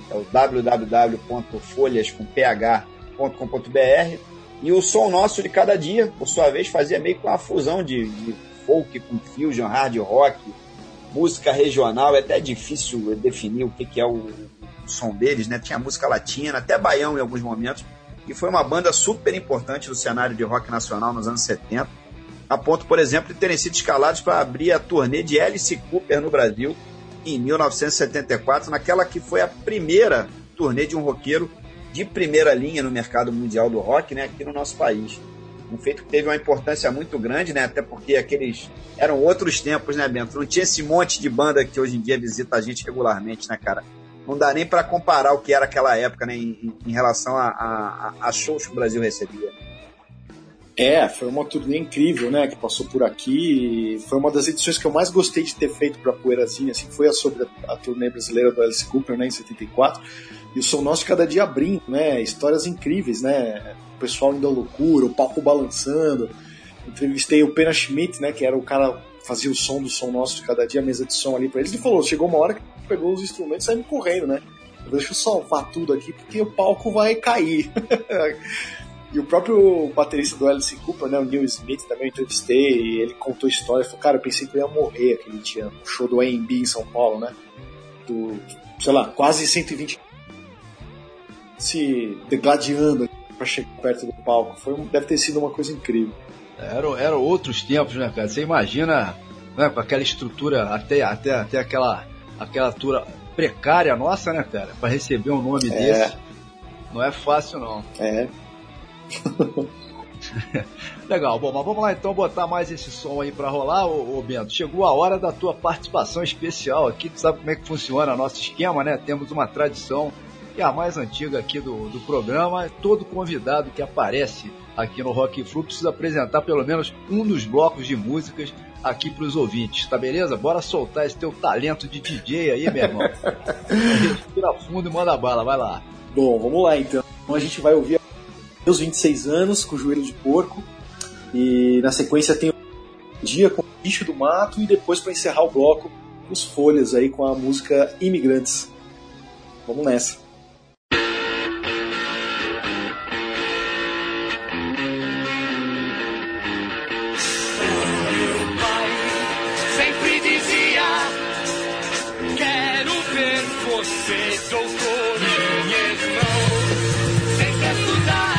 Speaker 3: é o w w w ponto folhas com p h ponto com ponto b r. E o Som Nosso de Cada Dia, por sua vez, fazia meio que uma fusão de, de folk com fusion, hard rock, música regional. É até difícil definir o que, que é o, o som deles, né? Tinha música latina, até baião em alguns momentos. E foi uma banda super importante no cenário de rock nacional nos anos setenta, a ponto, por exemplo, de terem sido escalados para abrir a turnê de Alice Cooper no Brasil em mil novecentos e setenta e quatro, naquela que foi a primeira turnê de um roqueiro de primeira linha no mercado mundial do rock, né, aqui no nosso país. Um feito que teve uma importância muito grande, né, até porque aqueles eram outros tempos, né, Bento? Não tinha esse monte de banda que hoje em dia visita a gente regularmente, né, cara? Não dá nem para comparar o que era aquela época, né, em, em relação a, a, a shows que o Brasil recebia.
Speaker 5: É, foi uma turnê incrível, né, que passou por aqui. Foi uma das edições que eu mais gostei de ter feito para a Poeirazinha, assim, foi a sobre a, a turnê brasileira do Alice Cooper, né, em setenta e quatro. E o Som Nosso cada dia abrindo, né, histórias incríveis, né, o pessoal indo à loucura, o palco balançando. Entrevistei o Pena Schmidt, né, que era o cara que fazia o som do Som Nosso de cada dia, a mesa de som ali para eles. Ele falou, chegou uma hora que pegou os instrumentos e saiu correndo, né. Deixa eu salvar tudo aqui porque o palco vai cair. E o próprio baterista do Alice Cooper, né, o Neil Smith, também eu entrevistei, e ele contou a história, falou, cara, eu pensei que eu ia morrer aquele dia, no show do A M B em São Paulo, né, do, sei lá, quase cento e vinte se degladiando para chegar perto do palco, foi, deve ter sido uma coisa incrível.
Speaker 4: Eram era outros tempos, né, cara, você imagina, né, com aquela estrutura, até, até, até aquela, aquela altura precária nossa, né, cara, para receber um nome é. desse, não é fácil não.
Speaker 5: É.
Speaker 4: Legal, bom, mas vamos lá então botar mais esse som aí pra rolar, ô, ô Bento. Chegou a hora da tua participação especial aqui, tu sabe como é que funciona o nosso esquema, né? Temos uma tradição que é a mais antiga aqui do, do programa. Todo convidado que aparece aqui no Rock Flu precisa apresentar pelo menos um dos blocos de músicas aqui pros ouvintes, tá beleza? Bora soltar esse teu talento de D J aí, meu irmão. Respira fundo e manda bala, vai lá.
Speaker 5: Bom, vamos lá então. Então a gente vai ouvir meus vinte e seis anos, com Joelho de Porco, e na sequência tem o Dia com o Bicho do Mato, e depois, para encerrar o bloco, os Folhas aí com a música Imigrantes. Vamos nessa.
Speaker 6: Sempre dizia, quero ver você, doutor, em minhas mãos, sempre estudar.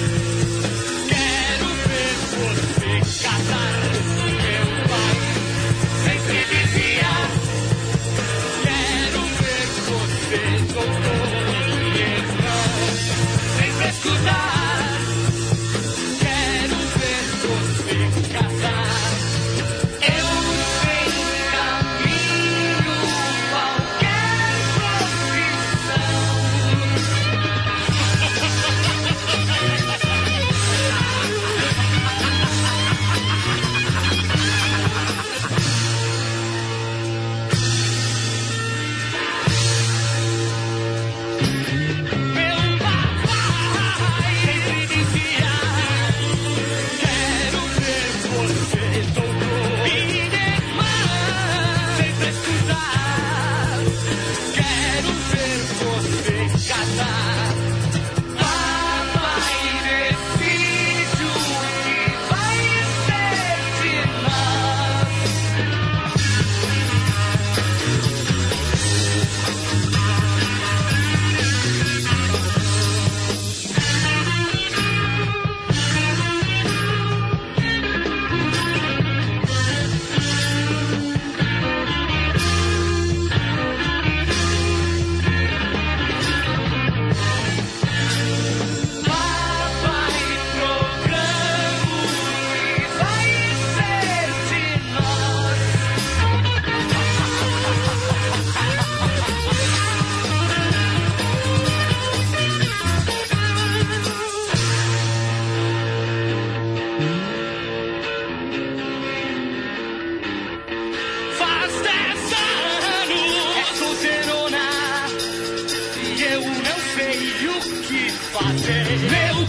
Speaker 6: Meu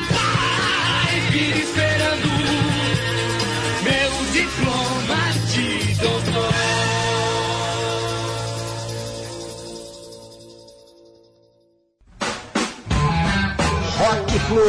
Speaker 6: papai vira esperando meu diploma de doutor.
Speaker 4: Rock Flu.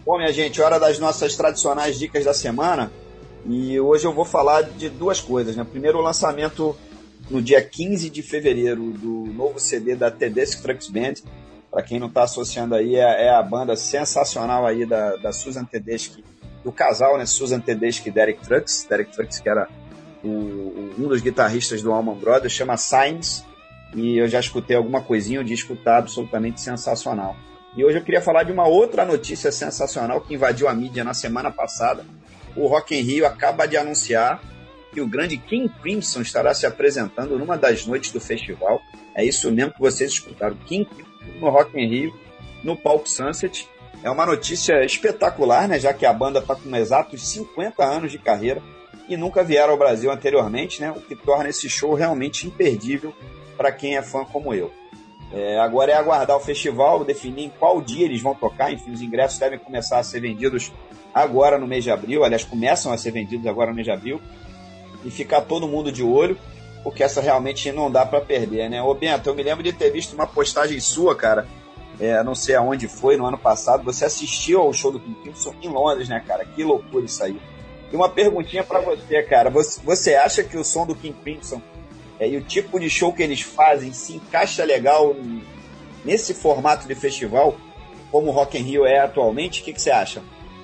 Speaker 3: Bom, minha gente, hora das nossas tradicionais dicas da semana. E hoje eu vou falar de duas coisas, né? Primeiro, o lançamento no dia quinze de fevereiro do novo C D da Tedeschi Trucks Band. Para quem não está associando aí, é, é a banda sensacional aí da, da Susan Tedeschi, do casal, né? Susan Tedeschi e Derek Trucks. Derek Trucks, que era o, o, um dos guitarristas do Allman Brothers, chama Signs. E eu já escutei alguma coisinha, o disco tá absolutamente sensacional. E hoje eu queria falar de uma outra notícia sensacional que invadiu a mídia na semana passada. O Rock in Rio acaba de anunciar que o grande King Crimson estará se apresentando numa das noites do festival. É isso mesmo que vocês escutaram, King Crimson no Rock in Rio, no palco Sunset. É uma notícia espetacular, né? Já que a banda está com exatos cinquenta anos de carreira e nunca vieram ao Brasil anteriormente, né? O que torna esse show realmente imperdível para quem é fã como eu. É, agora é aguardar o festival, definir em qual dia eles vão tocar. Enfim, os ingressos devem começar a ser vendidos agora no mês de abril. Aliás, começam a ser vendidos agora no mês de abril. E ficar todo mundo de olho, porque essa realmente não dá para perder, né? Ô Bento, eu me lembro de ter visto uma postagem sua, cara, é, não sei aonde foi, no ano passado. Você assistiu ao show do King Crimson em Londres, né, cara? Que loucura isso aí. E uma perguntinha para você, cara. Você, você acha que o som do King Crimson É, e o tipo de show que eles fazem se encaixa legal nesse formato de festival, como o Rock in Rio é atualmente? O que, que você acha?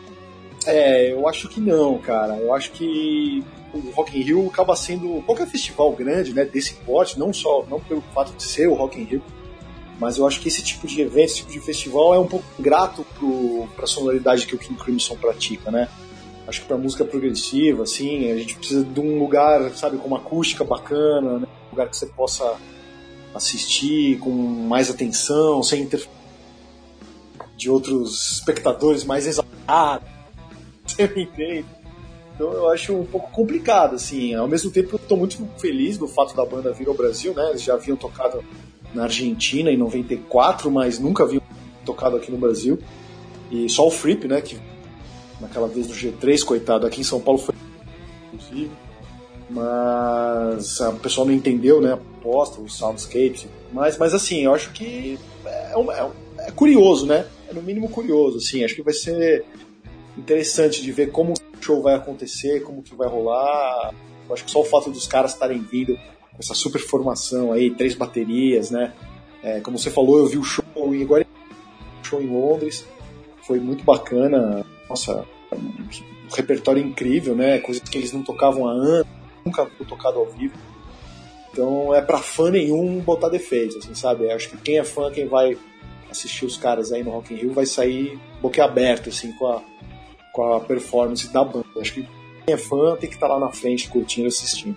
Speaker 5: É, eu acho que não, cara. Eu acho que o Rock in Rio acaba sendo qualquer festival grande, né, desse porte, não só não pelo fato de ser o Rock in Rio, mas eu acho que esse tipo de evento, esse tipo de festival é um pouco grato para a sonoridade que o King Crimson pratica, né? Acho que para música progressiva, assim, a gente precisa de um lugar, sabe, com uma acústica bacana, né? Um lugar que você possa assistir com mais atenção, sem interferência de outros espectadores mais exaltados. Você me entende? Então eu acho um pouco complicado, assim. Ao mesmo tempo eu estou muito feliz do fato da banda vir ao Brasil, né? Eles já haviam tocado na Argentina em noventa e quatro, mas nunca haviam tocado aqui no Brasil. E só o Fripp, né, que naquela vez do G três, coitado, aqui em São Paulo foi inclusive, mas o pessoal não entendeu, né, a proposta, os soundscapes, mas, mas assim, eu acho que é, um, é, um, é curioso, né, é no mínimo curioso, assim, acho que vai ser interessante de ver como o show vai acontecer, como que vai rolar. Eu acho que só o fato dos caras estarem vindo com essa super formação aí, três baterias, né, é, como você falou, eu vi o show, agora o show em Londres, foi muito bacana. Nossa, um repertório incrível, né? Coisas que eles não tocavam há anos, nunca haviam tocado ao vivo. Então é pra fã nenhum botar defeitos, assim, sabe? Acho que quem é fã, quem vai assistir os caras aí no Rock in Rio, vai sair boquiaberto, assim, com a, com a performance da banda. Acho que quem é fã tem que estar lá na frente, curtindo e assistindo.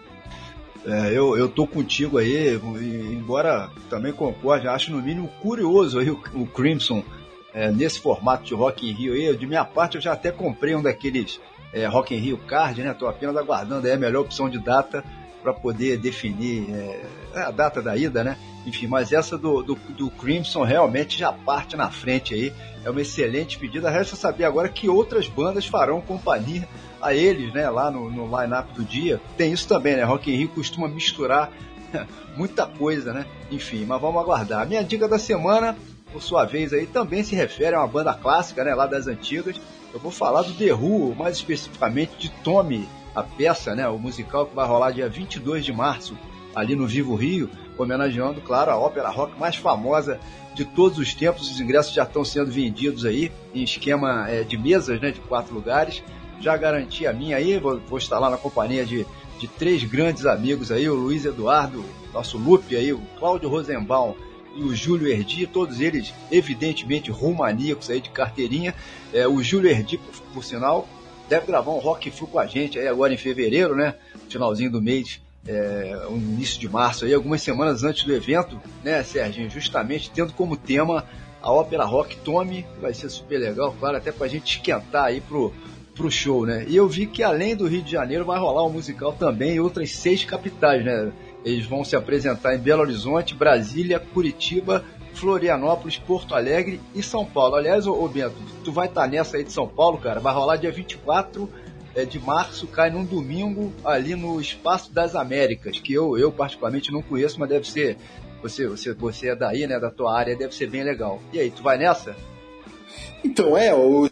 Speaker 4: É, eu, eu tô contigo aí, embora também concorde, acho no mínimo curioso aí o, o Crimson É, nesse formato de Rock in Rio aí. De minha parte, eu já até comprei um daqueles é, Rock in Rio Card, né? Tô apenas aguardando aí a melhor opção de data para poder definir é, a data da ida, né? Enfim, mas essa do, do, do Crimson realmente já parte na frente aí. É uma excelente pedida. Resta saber agora que outras bandas farão companhia a eles, né? Lá no, no line-up do dia. Tem isso também, né? Rock in Rio costuma misturar muita coisa, né? Enfim, mas vamos aguardar. A minha dica da semana, por sua vez, aí, também se refere a uma banda clássica, né, lá das antigas. Eu vou falar do The Who, mais especificamente de Tommy, a peça, né, o musical que vai rolar dia vinte e dois de março, ali no Vivo Rio, homenageando, claro, a ópera rock mais famosa de todos os tempos. Os ingressos já estão sendo vendidos aí, em esquema é, de mesas, né, de quatro lugares. Já garanti a minha aí, vou, vou estar lá na companhia de, de três grandes amigos aí, o Luiz Eduardo, nosso Lupe aí, o Cláudio Rosenbaum e o Júlio Erdi, todos eles evidentemente rumaníacos aí de carteirinha. É, o Júlio Erdi, por, por sinal, deve gravar um Rock Flu com a gente aí agora em fevereiro, né? Finalzinho do mês, é, o início de março aí, algumas semanas antes do evento, né, Serginho? Justamente tendo como tema a ópera rock Tommy, que vai ser super legal, claro, até pra gente esquentar aí pro, pro show, né? E eu vi que além do Rio de Janeiro vai rolar um musical também em outras seis capitais, né? Eles vão se apresentar em Belo Horizonte, Brasília, Curitiba, Florianópolis, Porto Alegre e São Paulo. Aliás, ô, ô Bento, tu vai estar nessa aí de São Paulo, cara, vai rolar dia vinte e quatro de março, cai num domingo ali no Espaço das Américas, que eu, eu particularmente não conheço, mas deve ser, você, você, você é daí, né, da tua área, deve ser bem legal. E aí, tu vai nessa?
Speaker 5: Então, é, o,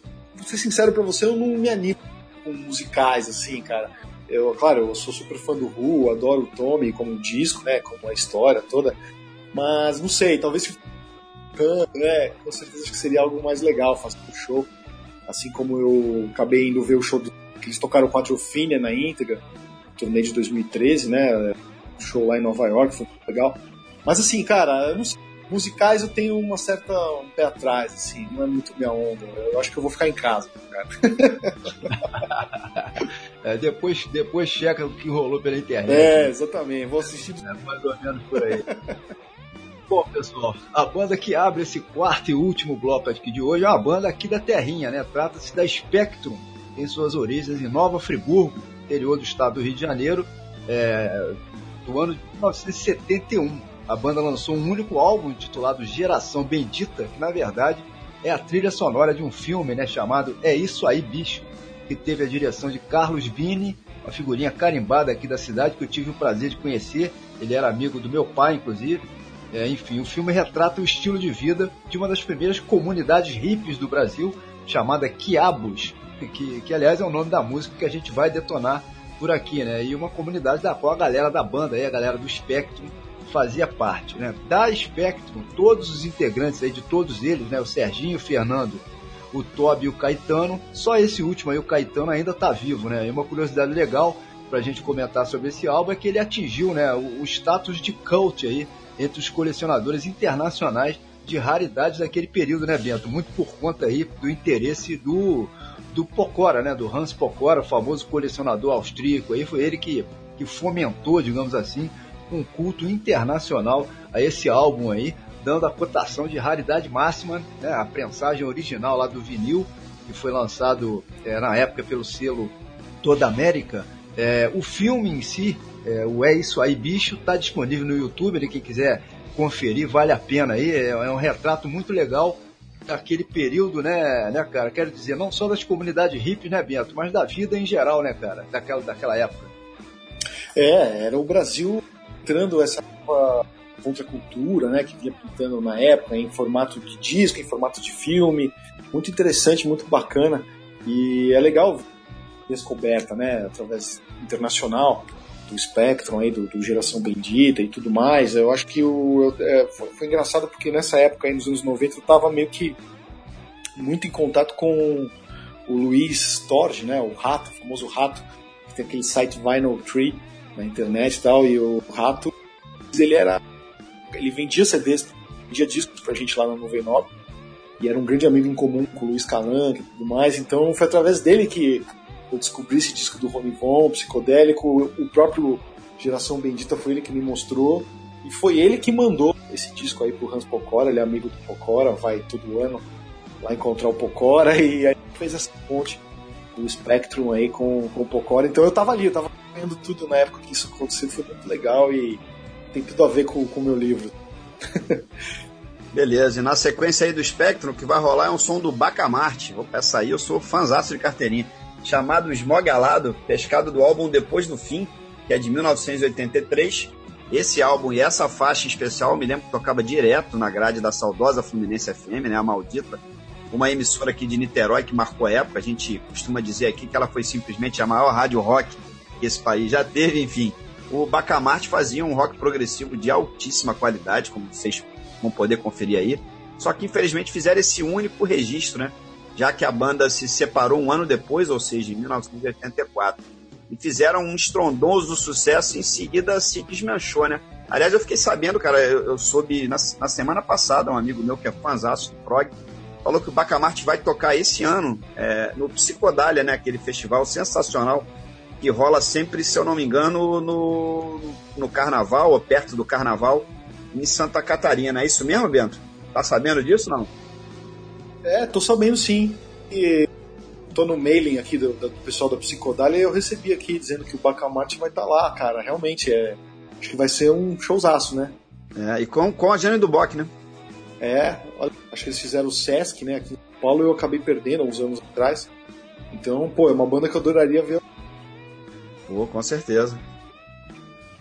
Speaker 5: ser sincero pra você, eu não me animo com musicais, assim, cara. Eu, claro, eu sou super fã do Who, adoro o Tommy como disco, né, como a história toda, mas não sei, talvez se né, com certeza acho que seria algo mais legal fazer um show, assim como eu acabei indo ver o show do, que eles tocaram Quadrophenia na íntegra, turnê de dois mil e treze, né, show lá em Nova York, foi muito legal. Mas assim, cara, eu não sei, musicais eu tenho uma certa um pé atrás, assim, não é muito minha onda. Eu acho que eu vou ficar em casa, cara.
Speaker 4: É, depois, depois checa o que rolou pela internet.
Speaker 5: É,
Speaker 4: né?
Speaker 5: exatamente, vou assistir.
Speaker 4: É, mais ou menos por aí. Bom, pessoal, a banda que abre esse quarto e último bloco aqui de hoje é uma banda aqui da terrinha, né? Trata-se da Spectrum, tem suas origens em Nova Friburgo, interior do estado do Rio de Janeiro, é, do ano de mil novecentos e setenta e um. A banda lançou um único álbum intitulado Geração Bendita, que na verdade é a trilha sonora de um filme, né, chamado É Isso Aí, Bicho, que teve a direção de Carlos Vini, uma figurinha carimbada aqui da cidade que eu tive o prazer de conhecer. Ele era amigo do meu pai, inclusive. É, enfim, o filme retrata o estilo de vida de uma das primeiras comunidades hippies do Brasil, chamada Quiabos, que, que aliás é o nome da música que a gente vai detonar por aqui, né? E uma comunidade da qual a galera da banda, aí, a galera do Spectrum, fazia parte, né? Da Spectrum, todos os integrantes aí, de todos eles, né? O Serginho, o Fernando, o Tobi e o Caetano, só esse último aí, o Caetano, ainda tá vivo, né? E uma curiosidade legal pra gente comentar sobre esse álbum é que ele atingiu, né, o, o status de cult aí entre os colecionadores internacionais de raridades daquele período, né, Bento? Muito por conta aí do interesse do, do Pocora, né? Do Hans Pocora, o famoso colecionador austríaco. Aí foi ele que, que fomentou, digamos assim, um culto internacional a esse álbum aí, dando a cotação de raridade máxima, né, a prensagem original lá do vinil, que foi lançado é, na época pelo selo Toda América. É, o filme em si, é, o É Isso Aí Bicho, está disponível no YouTube, né, quem quiser conferir, vale a pena aí, é, é um retrato muito legal daquele período, né, né, cara, quero dizer, não só das comunidades hippies, né, Bento, mas da vida em geral, né, cara, daquela, daquela época.
Speaker 5: É, era o Brasil entrando essa nova contracultura, né, que vinha pintando na época, em formato de disco, em formato de filme, muito interessante, muito bacana, e é legal ver a descoberta, né, através internacional, do Spectrum, aí, do, do Geração Bendita e tudo mais. Eu acho que o, é, foi, foi engraçado porque nessa época, aí, nos anos noventa, eu estava meio que muito em contato com o Luiz Storge, né, o Rato, o famoso Rato, que tem aquele site Vinyl Tree na internet e tal, e o Rato, ele era, ele vendia C Ds, vendia discos pra gente lá na nove nove, e era um grande amigo em comum com o Luiz Calanca e tudo mais, então foi através dele que eu descobri esse disco do Ronnie Von, psicodélico. O próprio Geração Bendita foi ele que me mostrou, e foi ele que mandou esse disco aí pro Hans Pocora. Ele é amigo do Pocora, vai todo ano lá encontrar o Pocora, e aí fez essa ponte do Spectrum aí com, com o Pocora. Então eu tava ali, eu tava vendo tudo na época que isso aconteceu, foi muito legal e tem tudo a ver com o meu livro.
Speaker 3: Beleza, e na sequência aí do Spectrum, o que vai rolar é um som do Bacamarte. Essa aí eu sou fãzaço de carteirinha, chamado Smog Alado, pescado do álbum Depois do Fim, que é de mil novecentos e oitenta e três. Esse álbum e essa faixa em especial, eu me lembro que tocava direto na grade da saudosa Fluminense F M, né, a maldita, uma emissora aqui de Niterói que marcou a época. A gente costuma dizer aqui que ela foi simplesmente a maior rádio rock que esse país já teve. Enfim, o Bacamarte fazia um rock progressivo de altíssima qualidade, como vocês vão poder conferir aí, só que infelizmente fizeram esse único registro, né, já que a banda se separou um ano depois, ou seja, em mil novecentos e oitenta e quatro, e fizeram um estrondoso sucesso, e em seguida se desmanchou, né? Aliás, eu fiquei sabendo, cara, eu, eu soube na, na semana passada, um amigo meu que é fãzaço do prog, falou que o Bacamarte vai tocar esse ano é, no Psicodália, né, aquele festival sensacional que rola sempre, se eu não me engano, no, no Carnaval, ou perto do Carnaval, em Santa Catarina. É isso mesmo, Bento? Tá sabendo disso, não?
Speaker 5: É, tô sabendo sim. E tô no mailing aqui do, do pessoal da Psicodália e eu recebi aqui dizendo que o Bacamarte vai estar tá lá, cara. Realmente, é, acho que vai ser um showzaço, né?
Speaker 3: É, e com, com a Jane do Bock, né?
Speaker 5: É, olha, acho que eles fizeram o Sesc, né, aqui em São Paulo, e eu acabei perdendo uns anos atrás. Então, pô, é uma banda que eu adoraria ver.
Speaker 3: Pô, com certeza.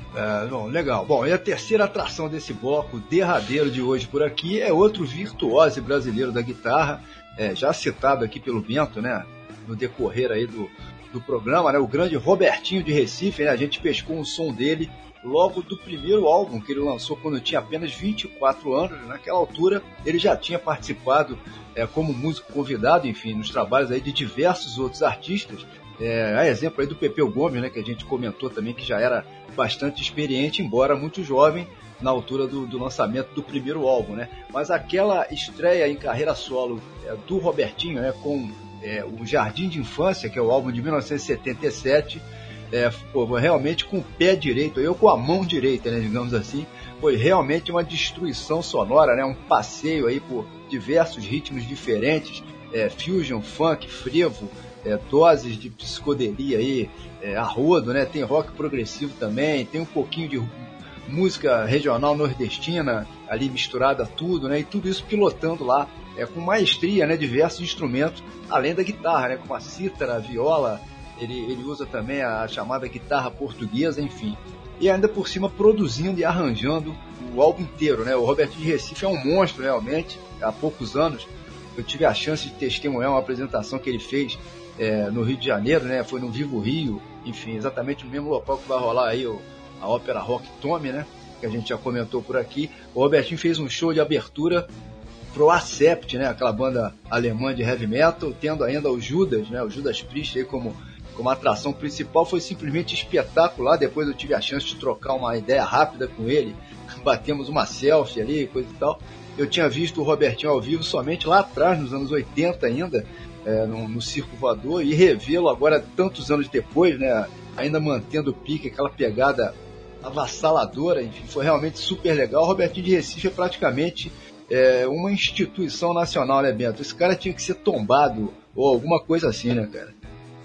Speaker 4: É, bom, legal. Bom, e a terceira atração desse bloco derradeiro de hoje por aqui é outro virtuose brasileiro da guitarra, é, já citado aqui pelo Bento, né, no decorrer aí do, do programa, né, o grande Robertinho de Recife, né, a gente pescou um som dele logo do primeiro álbum que ele lançou quando tinha apenas vinte e quatro anos. Naquela altura ele já tinha participado é, como músico convidado, enfim, nos trabalhos aí de diversos outros artistas, é, a exemplo aí do Pepeu Gomes, né, que a gente comentou também que já era bastante experiente, embora muito jovem na altura do, do lançamento do primeiro álbum, né? Mas aquela estreia em carreira solo é, do Robertinho, né, com é, o Jardim de Infância, que é o álbum de mil novecentos e setenta e sete, É, pô, realmente com o pé direito, eu com a mão direita, né, digamos assim, foi realmente uma destruição sonora, né, um passeio aí por diversos ritmos diferentes, é, fusion, funk, frevo, é, doses de psicodelia aí, é, a rodo, né, tem rock progressivo também, tem um pouquinho de música regional nordestina ali misturada a tudo, né, e tudo isso pilotando lá, é, com maestria, né, diversos instrumentos, além da guitarra, né, como a cítara, a viola. Ele, ele usa também a chamada guitarra portuguesa, enfim. E ainda por cima produzindo e arranjando o álbum inteiro, né? O Robertinho de Recife é um monstro realmente. Há poucos anos eu tive a chance de testemunhar uma apresentação que ele fez é, no Rio de Janeiro, né? Foi no Vivo Rio, enfim, exatamente no mesmo local que vai rolar aí o, a ópera Rock Tome, né? Que a gente já comentou por aqui. O Robertinho fez um show de abertura pro Accept, né? Aquela banda alemã de heavy metal, tendo ainda o Judas, né? O Judas Priest aí como como atração principal. Foi simplesmente espetacular. Depois eu tive a chance de trocar uma ideia rápida com ele, batemos uma selfie ali, coisa e tal. Eu tinha visto o Robertinho ao vivo somente lá atrás, nos anos oitenta ainda, é, no, no Circo Voador, e revê-lo agora, tantos anos depois, né, ainda mantendo o pique, aquela pegada avassaladora, enfim, foi realmente super legal. O Robertinho de Recife é praticamente é, uma instituição nacional, né, Bento? Esse cara tinha que ser tombado, ou alguma coisa assim, né, cara?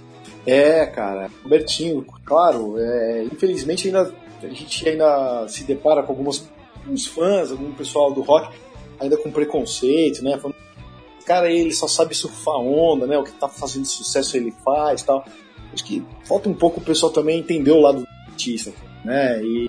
Speaker 5: É, cara, Robertinho, claro, é, infelizmente ainda, a gente ainda se depara com algumas, alguns fãs, algum pessoal do rock, ainda com preconceito, né, falando, cara, ele só sabe surfar onda, né, o que tá fazendo sucesso ele faz e tal. Acho que falta um pouco o pessoal também entender o lado do artista, né, e,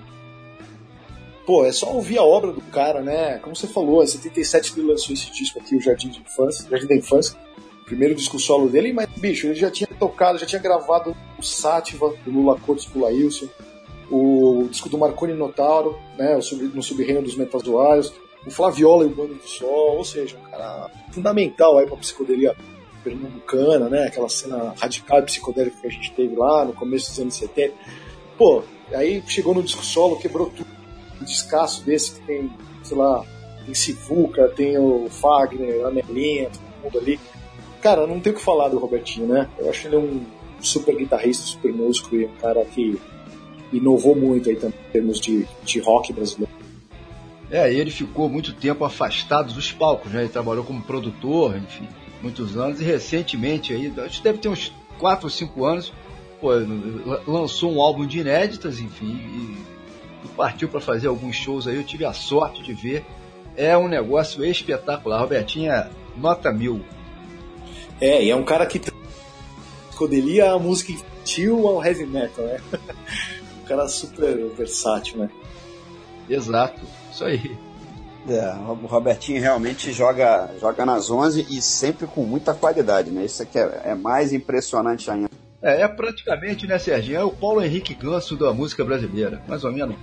Speaker 5: pô, é só ouvir a obra do cara, né, como você falou, em setenta e sete ele lançou esse disco aqui, o Jardim de Infância, Jardim da Infância, primeiro disco solo dele, mas, bicho, ele já tinha tocado, já tinha gravado o Sátiva, do Lula Cortes pro Laílson, o disco do Marconi Notauro, né, o sub, no Sub-Reino dos Metazoários, o Flaviola e o Bando do Sol, ou seja, um cara fundamental aí pra psicodelia pernambucana, né, aquela cena radical e psicodélica que a gente teve lá no começo dos anos setenta. Pô, aí chegou no disco solo, quebrou tudo, um descasso desse que tem, sei lá, tem Sivuca, tem o Fagner, a Melinha, todo mundo ali. Cara, não tem o que falar do Robertinho, né? Eu acho ele um super guitarrista, super músico e um cara que inovou muito aí também em termos de, de rock brasileiro.
Speaker 4: É, ele ficou muito tempo afastado dos palcos, né? Ele trabalhou como produtor, enfim, muitos anos, e recentemente aí, acho que deve ter uns quatro ou cinco anos, pô, lançou um álbum de inéditas, enfim, e, e partiu para fazer alguns shows aí. Eu tive a sorte de ver. É um negócio espetacular. Robertinho é nota mil.
Speaker 5: É, e é um cara que escodelia a música infantil ao heavy metal, né? Um cara super versátil, né?
Speaker 4: Exato, isso aí.
Speaker 3: É, o Robertinho realmente joga, joga nas onze e sempre com muita qualidade, né? Isso aqui é, é mais impressionante ainda.
Speaker 4: É, é praticamente, né, Serginho? É o Paulo Henrique Ganso da música brasileira, mais ou menos.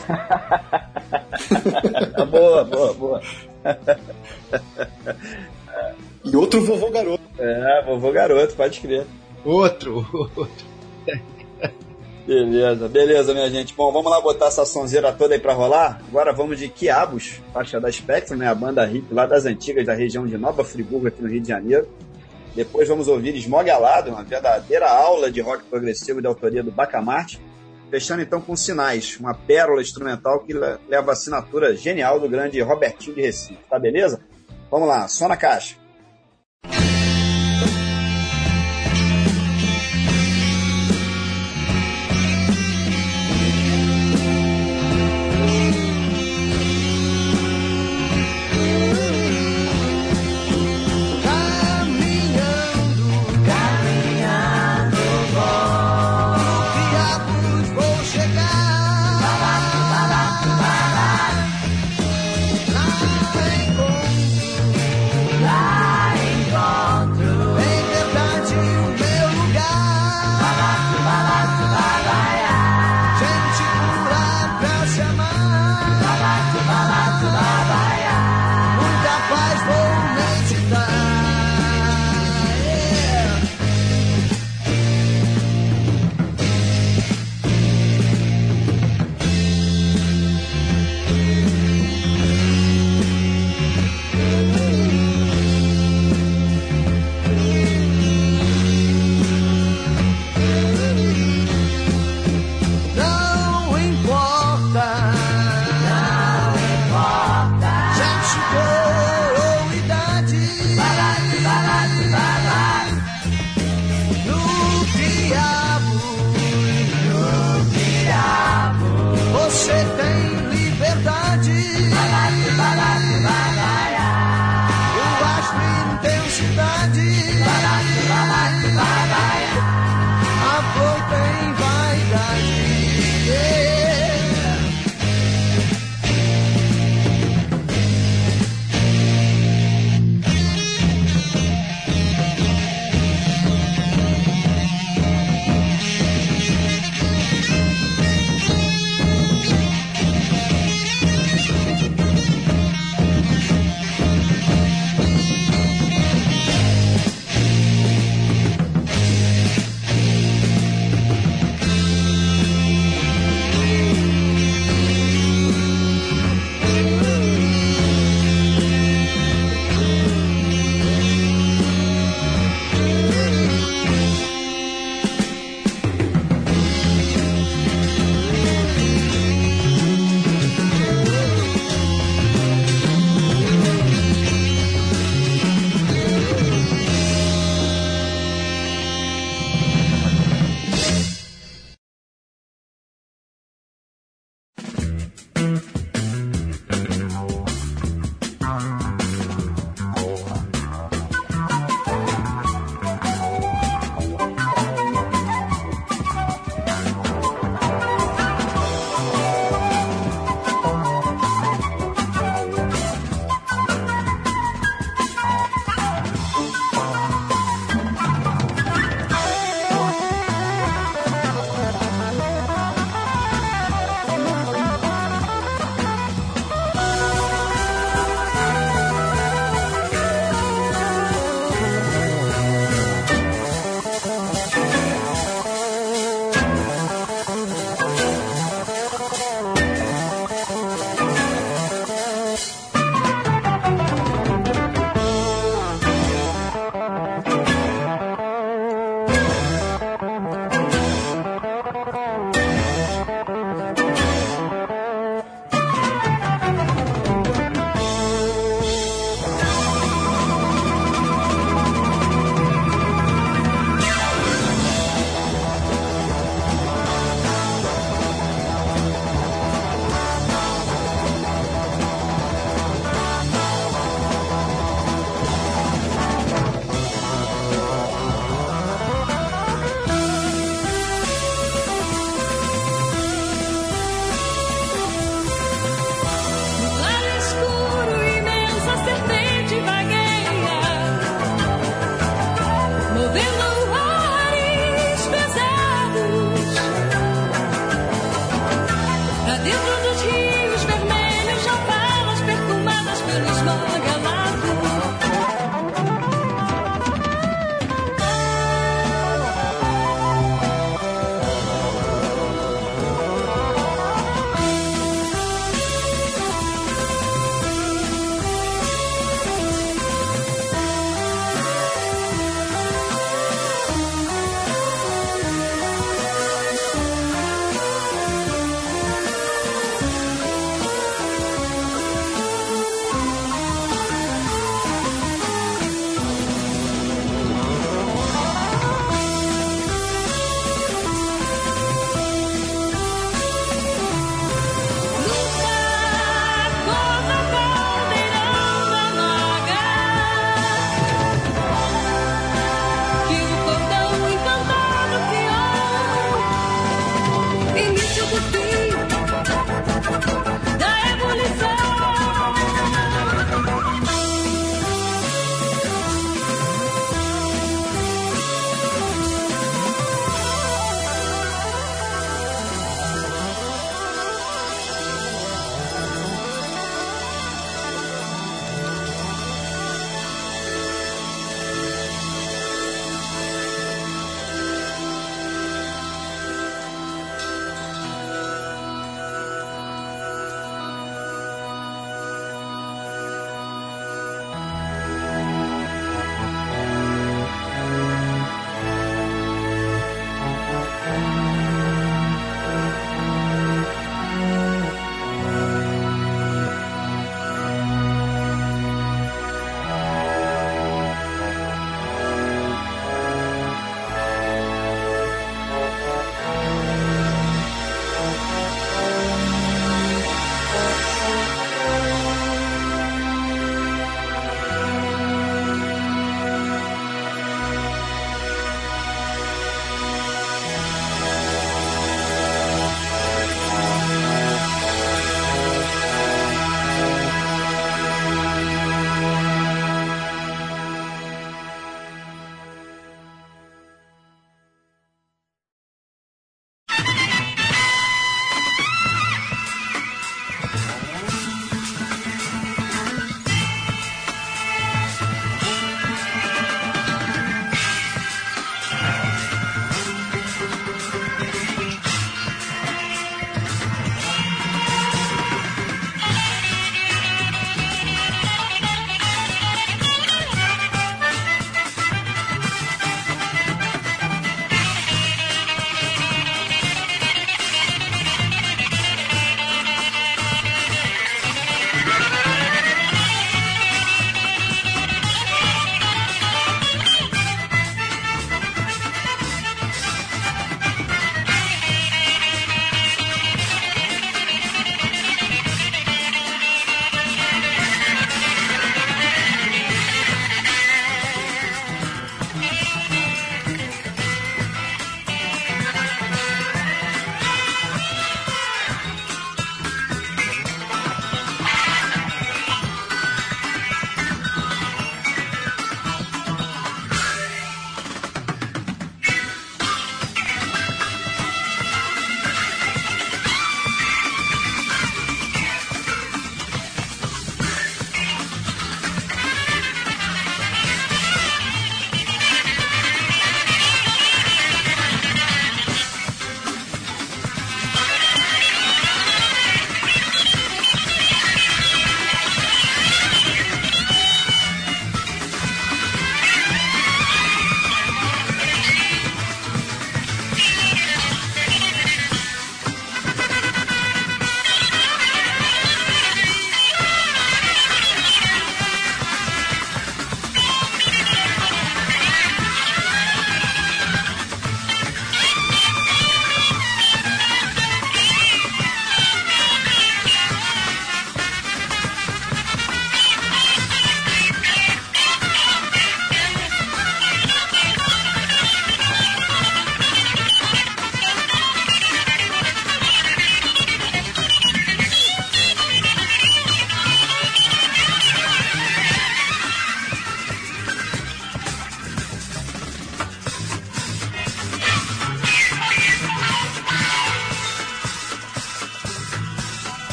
Speaker 3: Boa, boa, boa.
Speaker 5: E outro vovô garoto.
Speaker 3: É, vovô garoto, pode crer.
Speaker 4: Outro, outro.
Speaker 3: Beleza, beleza, minha gente. Bom, vamos lá botar essa sonzeira toda aí pra rolar. Agora vamos de Quiabos, faixa da Spectrum, né? A banda hippie lá das antigas, da região de Nova Friburgo, aqui no Rio de Janeiro. Depois vamos ouvir Smog Alado, uma verdadeira aula de rock progressivo de autoria do Bacamarte. Fechando então com Sinais, uma pérola instrumental que leva a assinatura genial do grande Robertinho de Recife. Tá beleza? Vamos lá, só na caixa.
Speaker 6: Vou chegar. cidade. A flor tem vaidade.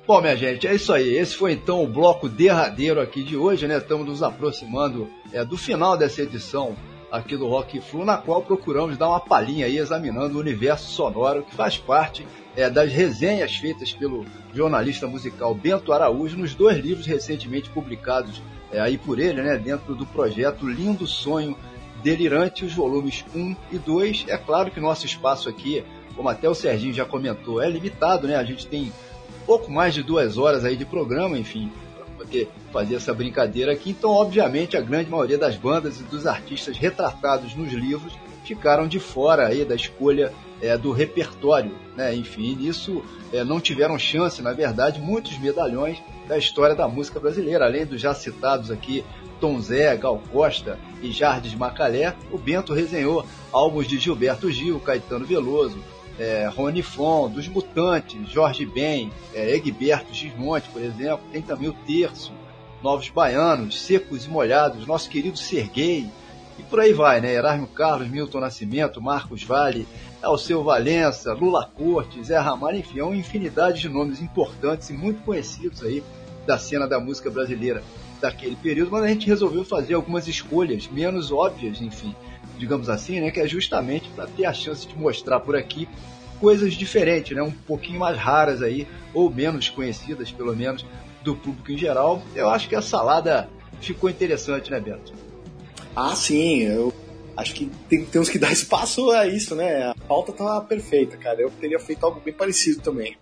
Speaker 4: Bom, minha gente, é isso aí. Esse foi então o bloco derradeiro aqui de hoje, né? Estamos nos aproximando é, do final dessa edição aqui do Rock Flu, na qual procuramos dar uma palhinha aí, examinando o universo sonoro que faz parte é, das resenhas feitas pelo jornalista musical Bento Araújo nos dois livros recentemente publicados é, aí por ele, né? Dentro do projeto Lindo Sonho Delirante, os volumes um e dois. É claro que nosso espaço aqui, como até o Serginho já comentou, é limitado, né? A gente tem pouco mais de duas horas aí de programa, enfim, para poder fazer essa brincadeira aqui. Então, obviamente, a grande maioria das bandas e dos artistas retratados nos livros ficaram de fora aí da escolha é, do repertório, né? Enfim, nisso é, não tiveram chance, na verdade, muitos medalhões da história da música brasileira, além dos já citados aqui Tom Zé, Gal Costa e Jardim Macalé. O Bento resenhou álbuns de Gilberto Gil, Caetano Veloso, É, Rony Fon, dos Mutantes, Jorge Ben, é, Egberto Gismonte, por exemplo. Tem também o Terço, Novos Baianos, Secos e Molhados, nosso querido Serguei, e por aí vai, né? Erasmo Carlos, Milton Nascimento, Marcos Valle, Alceu Valença, Lula Cortes, Zé Ramalho, enfim, é uma infinidade de nomes importantes e muito conhecidos aí da cena da música brasileira daquele período, mas a gente resolveu fazer algumas escolhas menos óbvias, enfim, digamos assim, né, que é justamente para ter a chance de mostrar por aqui coisas diferentes, né, um pouquinho mais raras aí, ou menos conhecidas, pelo menos, do público em geral. Eu acho que a salada ficou interessante, né, Beto?
Speaker 5: Ah, sim, eu acho que tem, temos que dar espaço a isso, né? A pauta tá perfeita, cara. Eu teria feito algo bem parecido também.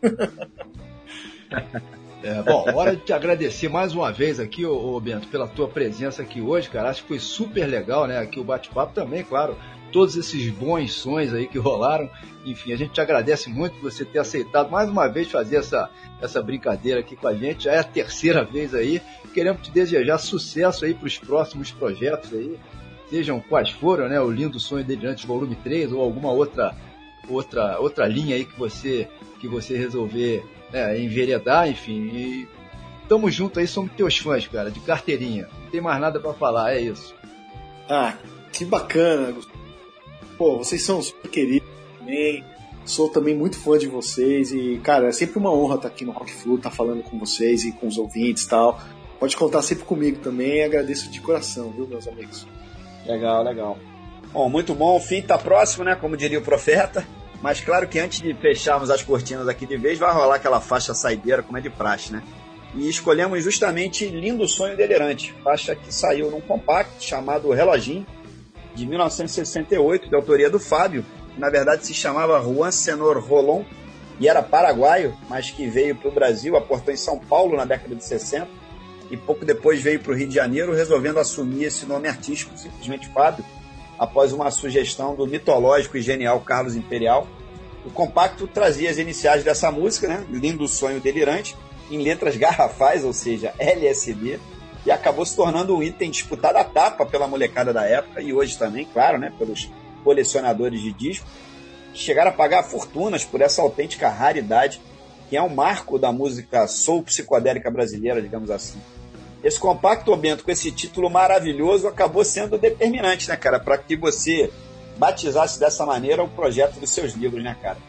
Speaker 4: É, bom, hora de te agradecer mais uma vez aqui, ô, ô Bento, pela tua presença aqui hoje, cara. Acho que foi super legal, né? Aqui o bate-papo também, claro. Todos esses bons sons aí que rolaram. Enfim, a gente te agradece muito por você ter aceitado mais uma vez fazer essa, essa brincadeira aqui com a gente. Já é a terceira vez aí. Queremos te desejar sucesso aí para os próximos projetos aí. Sejam quais foram, né? O Lindo Sonho Delirante Volume três ou alguma outra, outra, outra linha aí que você, que você resolver... É, enveredar, enfim, e tamo junto aí, somos teus fãs, cara, de carteirinha, não tem mais nada pra falar, é isso.
Speaker 5: Ah, que bacana, pô, vocês são super queridos também, sou também muito fã de vocês e, cara, é sempre uma honra estar aqui no Rock Flu, estar falando com vocês e com os ouvintes e tal, pode contar sempre comigo também, agradeço de coração, viu, meus amigos?
Speaker 3: Legal, legal. Bom, muito bom, o fim tá próximo, né, como diria o profeta. Mas claro que antes de fecharmos as cortinas aqui de vez, vai rolar aquela faixa saideira, como é de praxe, né? E escolhemos justamente Lindo Sonho Delirante, faixa que saiu num compacto chamado Reloginho, de mil novecentos e sessenta e oito, de autoria do Fábio, que na verdade se chamava Juan Senor Rolón, e era paraguaio, mas que veio para o Brasil, aportou em São Paulo na década de sessenta, e pouco depois veio para o Rio de Janeiro, resolvendo assumir esse nome artístico, simplesmente Fábio, após uma sugestão do mitológico e genial Carlos Imperial. O compacto trazia as iniciais dessa música, né? Lindo Sonho Delirante, em letras garrafais, ou seja, L S D, e acabou se tornando um item disputado à tapa pela molecada da época, e hoje também, claro, né? Pelos colecionadores de disco, que chegaram a pagar fortunas por essa autêntica raridade, que é um marco da música soul psicodélica brasileira, digamos assim. Esse compacto, Bento, com esse título maravilhoso, acabou sendo determinante, né, cara, para que você batizasse dessa maneira o projeto dos seus livros, né, cara?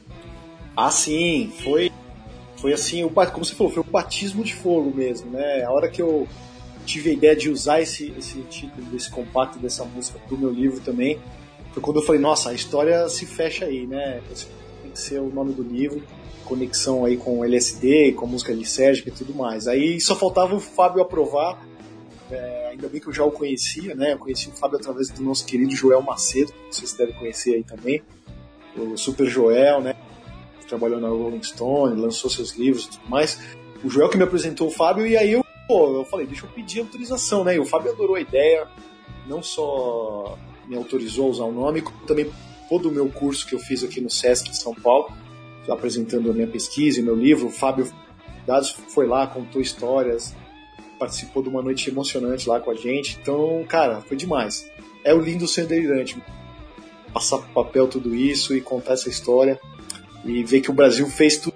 Speaker 5: Ah, sim, foi, foi assim, o, como você falou, foi um batismo de fogo mesmo, né? A hora que eu tive a ideia de usar esse, esse título desse compacto, dessa música pro meu livro também, foi quando eu falei, nossa, a história se fecha aí, né? Esse tem que ser o nome do livro, conexão aí com L S D, com música lisérgica e tudo mais. Aí só faltava o Fábio aprovar, é, ainda bem que eu já o conhecia, né? Eu conheci o Fábio através do nosso querido Joel Macedo, vocês devem conhecer aí também, o Super Joel, né? Trabalhou na Rolling Stone, lançou seus livros e tudo mais. O Joel que me apresentou o Fábio, e aí eu, pô, eu falei, deixa eu pedir autorização, né? E o Fábio adorou a ideia, não só me autorizou a usar o nome, como também todo o meu curso que eu fiz aqui no Sesc de São Paulo, apresentando a minha pesquisa e meu livro. O Fábio Dados foi lá, contou histórias, participou de uma noite emocionante lá com a gente. Então, cara, foi demais. É o Lindo Sonho Delirante. Passar pro papel tudo isso e contar essa história e ver que o Brasil fez tudo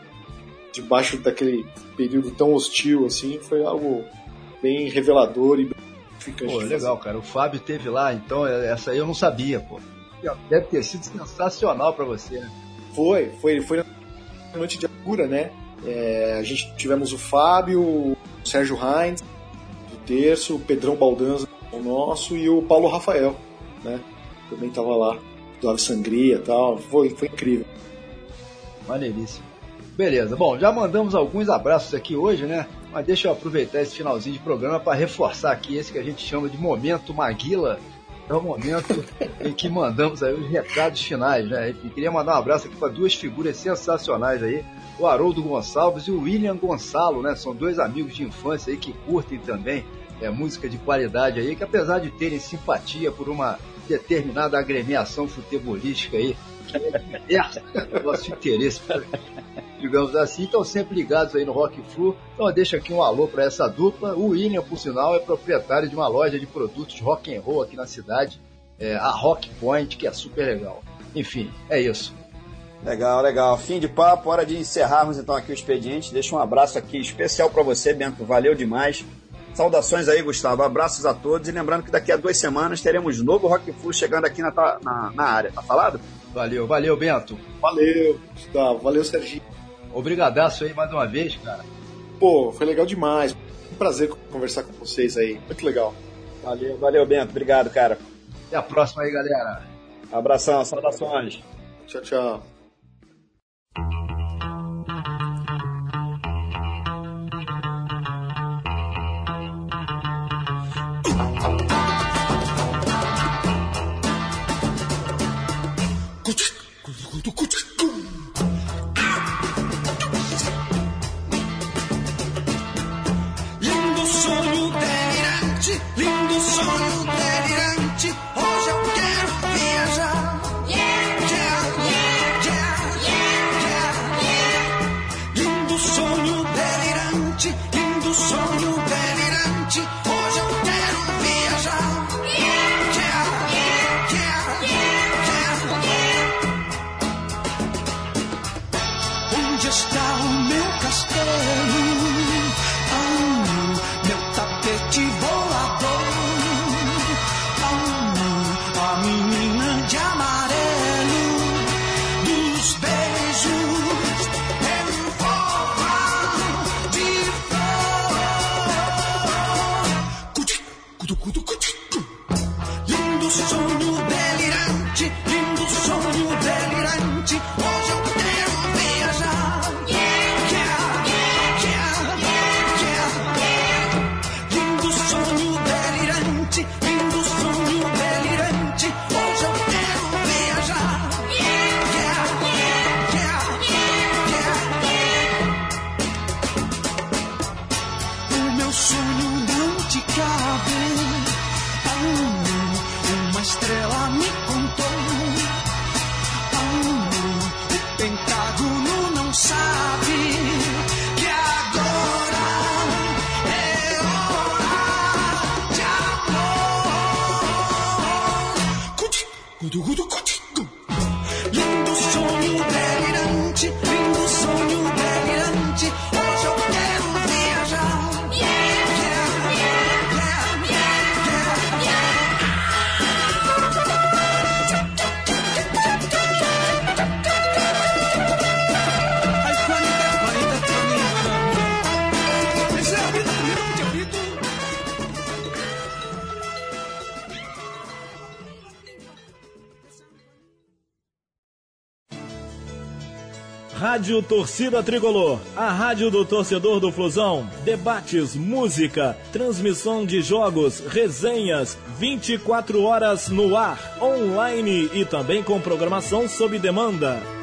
Speaker 5: debaixo daquele período tão hostil assim, foi algo bem revelador e bem gratificante.
Speaker 4: Pô, legal, cara. O Fábio teve lá, então essa aí eu não sabia, pô. Deve ter sido sensacional pra você, né?
Speaker 5: Foi, foi, foi na noite de abertura, né? É, a gente tivemos o Fábio, o Sérgio Heinz, do Terço, o Pedrão Baldanza, o nosso, e o Paulo Rafael, né? Também estava lá, do Ave Sangria e tal. Foi, foi incrível.
Speaker 4: Maneiríssimo. Beleza, bom, já mandamos alguns abraços aqui hoje, né? Mas deixa eu aproveitar esse finalzinho de programa para reforçar aqui esse que a gente chama de Momento Maguila. É o momento em que mandamos aí os recados finais, né? E queria mandar um abraço aqui para duas figuras sensacionais aí, o Haroldo Gonçalves e o William Gonçalo, né? São dois amigos de infância aí que curtem também é, música de qualidade aí, que apesar de terem simpatia por uma determinada agremiação futebolística aí, que é diversa, nosso interesse, digamos assim, estão sempre ligados aí no Rock Flu. Então eu deixo aqui um alô para essa dupla. O William, por sinal, é proprietário de uma loja de produtos rock and roll aqui na cidade, é, a Rock Point, que é super legal. Enfim, é isso.
Speaker 3: Legal, legal. Fim de papo, hora de encerrarmos então aqui o expediente. Deixa um abraço aqui especial para você, Bento. Valeu demais. Saudações aí, Gustavo. Abraços a todos. E lembrando que daqui a duas semanas teremos novo Rock Flu chegando aqui na, na, na área. Tá falado?
Speaker 4: Valeu, valeu, Bento.
Speaker 5: Valeu, Gustavo. Valeu, Serginho.
Speaker 4: Obrigadaço aí mais uma vez, cara.
Speaker 5: Pô, foi legal demais. Um prazer conversar com vocês aí. Muito legal.
Speaker 3: Valeu, valeu, Bento. Obrigado, cara.
Speaker 4: Até a próxima aí, galera.
Speaker 3: Abração, saudações.
Speaker 5: Tchau, tchau.
Speaker 6: Lindo sonho delirante, lindo sonho delirante. Hoje eu quero viajar. Yeah, yeah, yeah, yeah, yeah, yeah. Lindo sonho delirante, lindo sonho delirante. Hoje eu quero viajar. Yeah, yeah, yeah, yeah, yeah. Onde está o meu castelo? Meu tapete voador, oh, a menina de amarelo dos beijos, eu vou lá de flor. Lindo sonho delirante, lindo sonho delirante. Hoje eu quero viajar. Yeah, yeah, yeah, yeah, yeah. Lindo sonho delirante, lindo sonho delirante. Hoje eu quero viajar. Yeah, yeah, yeah, yeah, yeah. O meu sonho não te cabe. Oh, uma estrela me contou. Oh, o Pentágono não sabe que agora é hora de amor. Lindo sonho delirante, lindo sonho delirante. Hoje eu quero viajar. Yeah, yeah, yeah, yeah, yeah, yeah. Ay, Juanita, Juanita, Juanita. Ese apito, mira un chapito.
Speaker 7: Rádio Torcida Tricolor, a rádio do torcedor do Flusão. Debates, música, transmissão de jogos, resenhas, vinte e quatro horas no ar, online e também com programação sob demanda.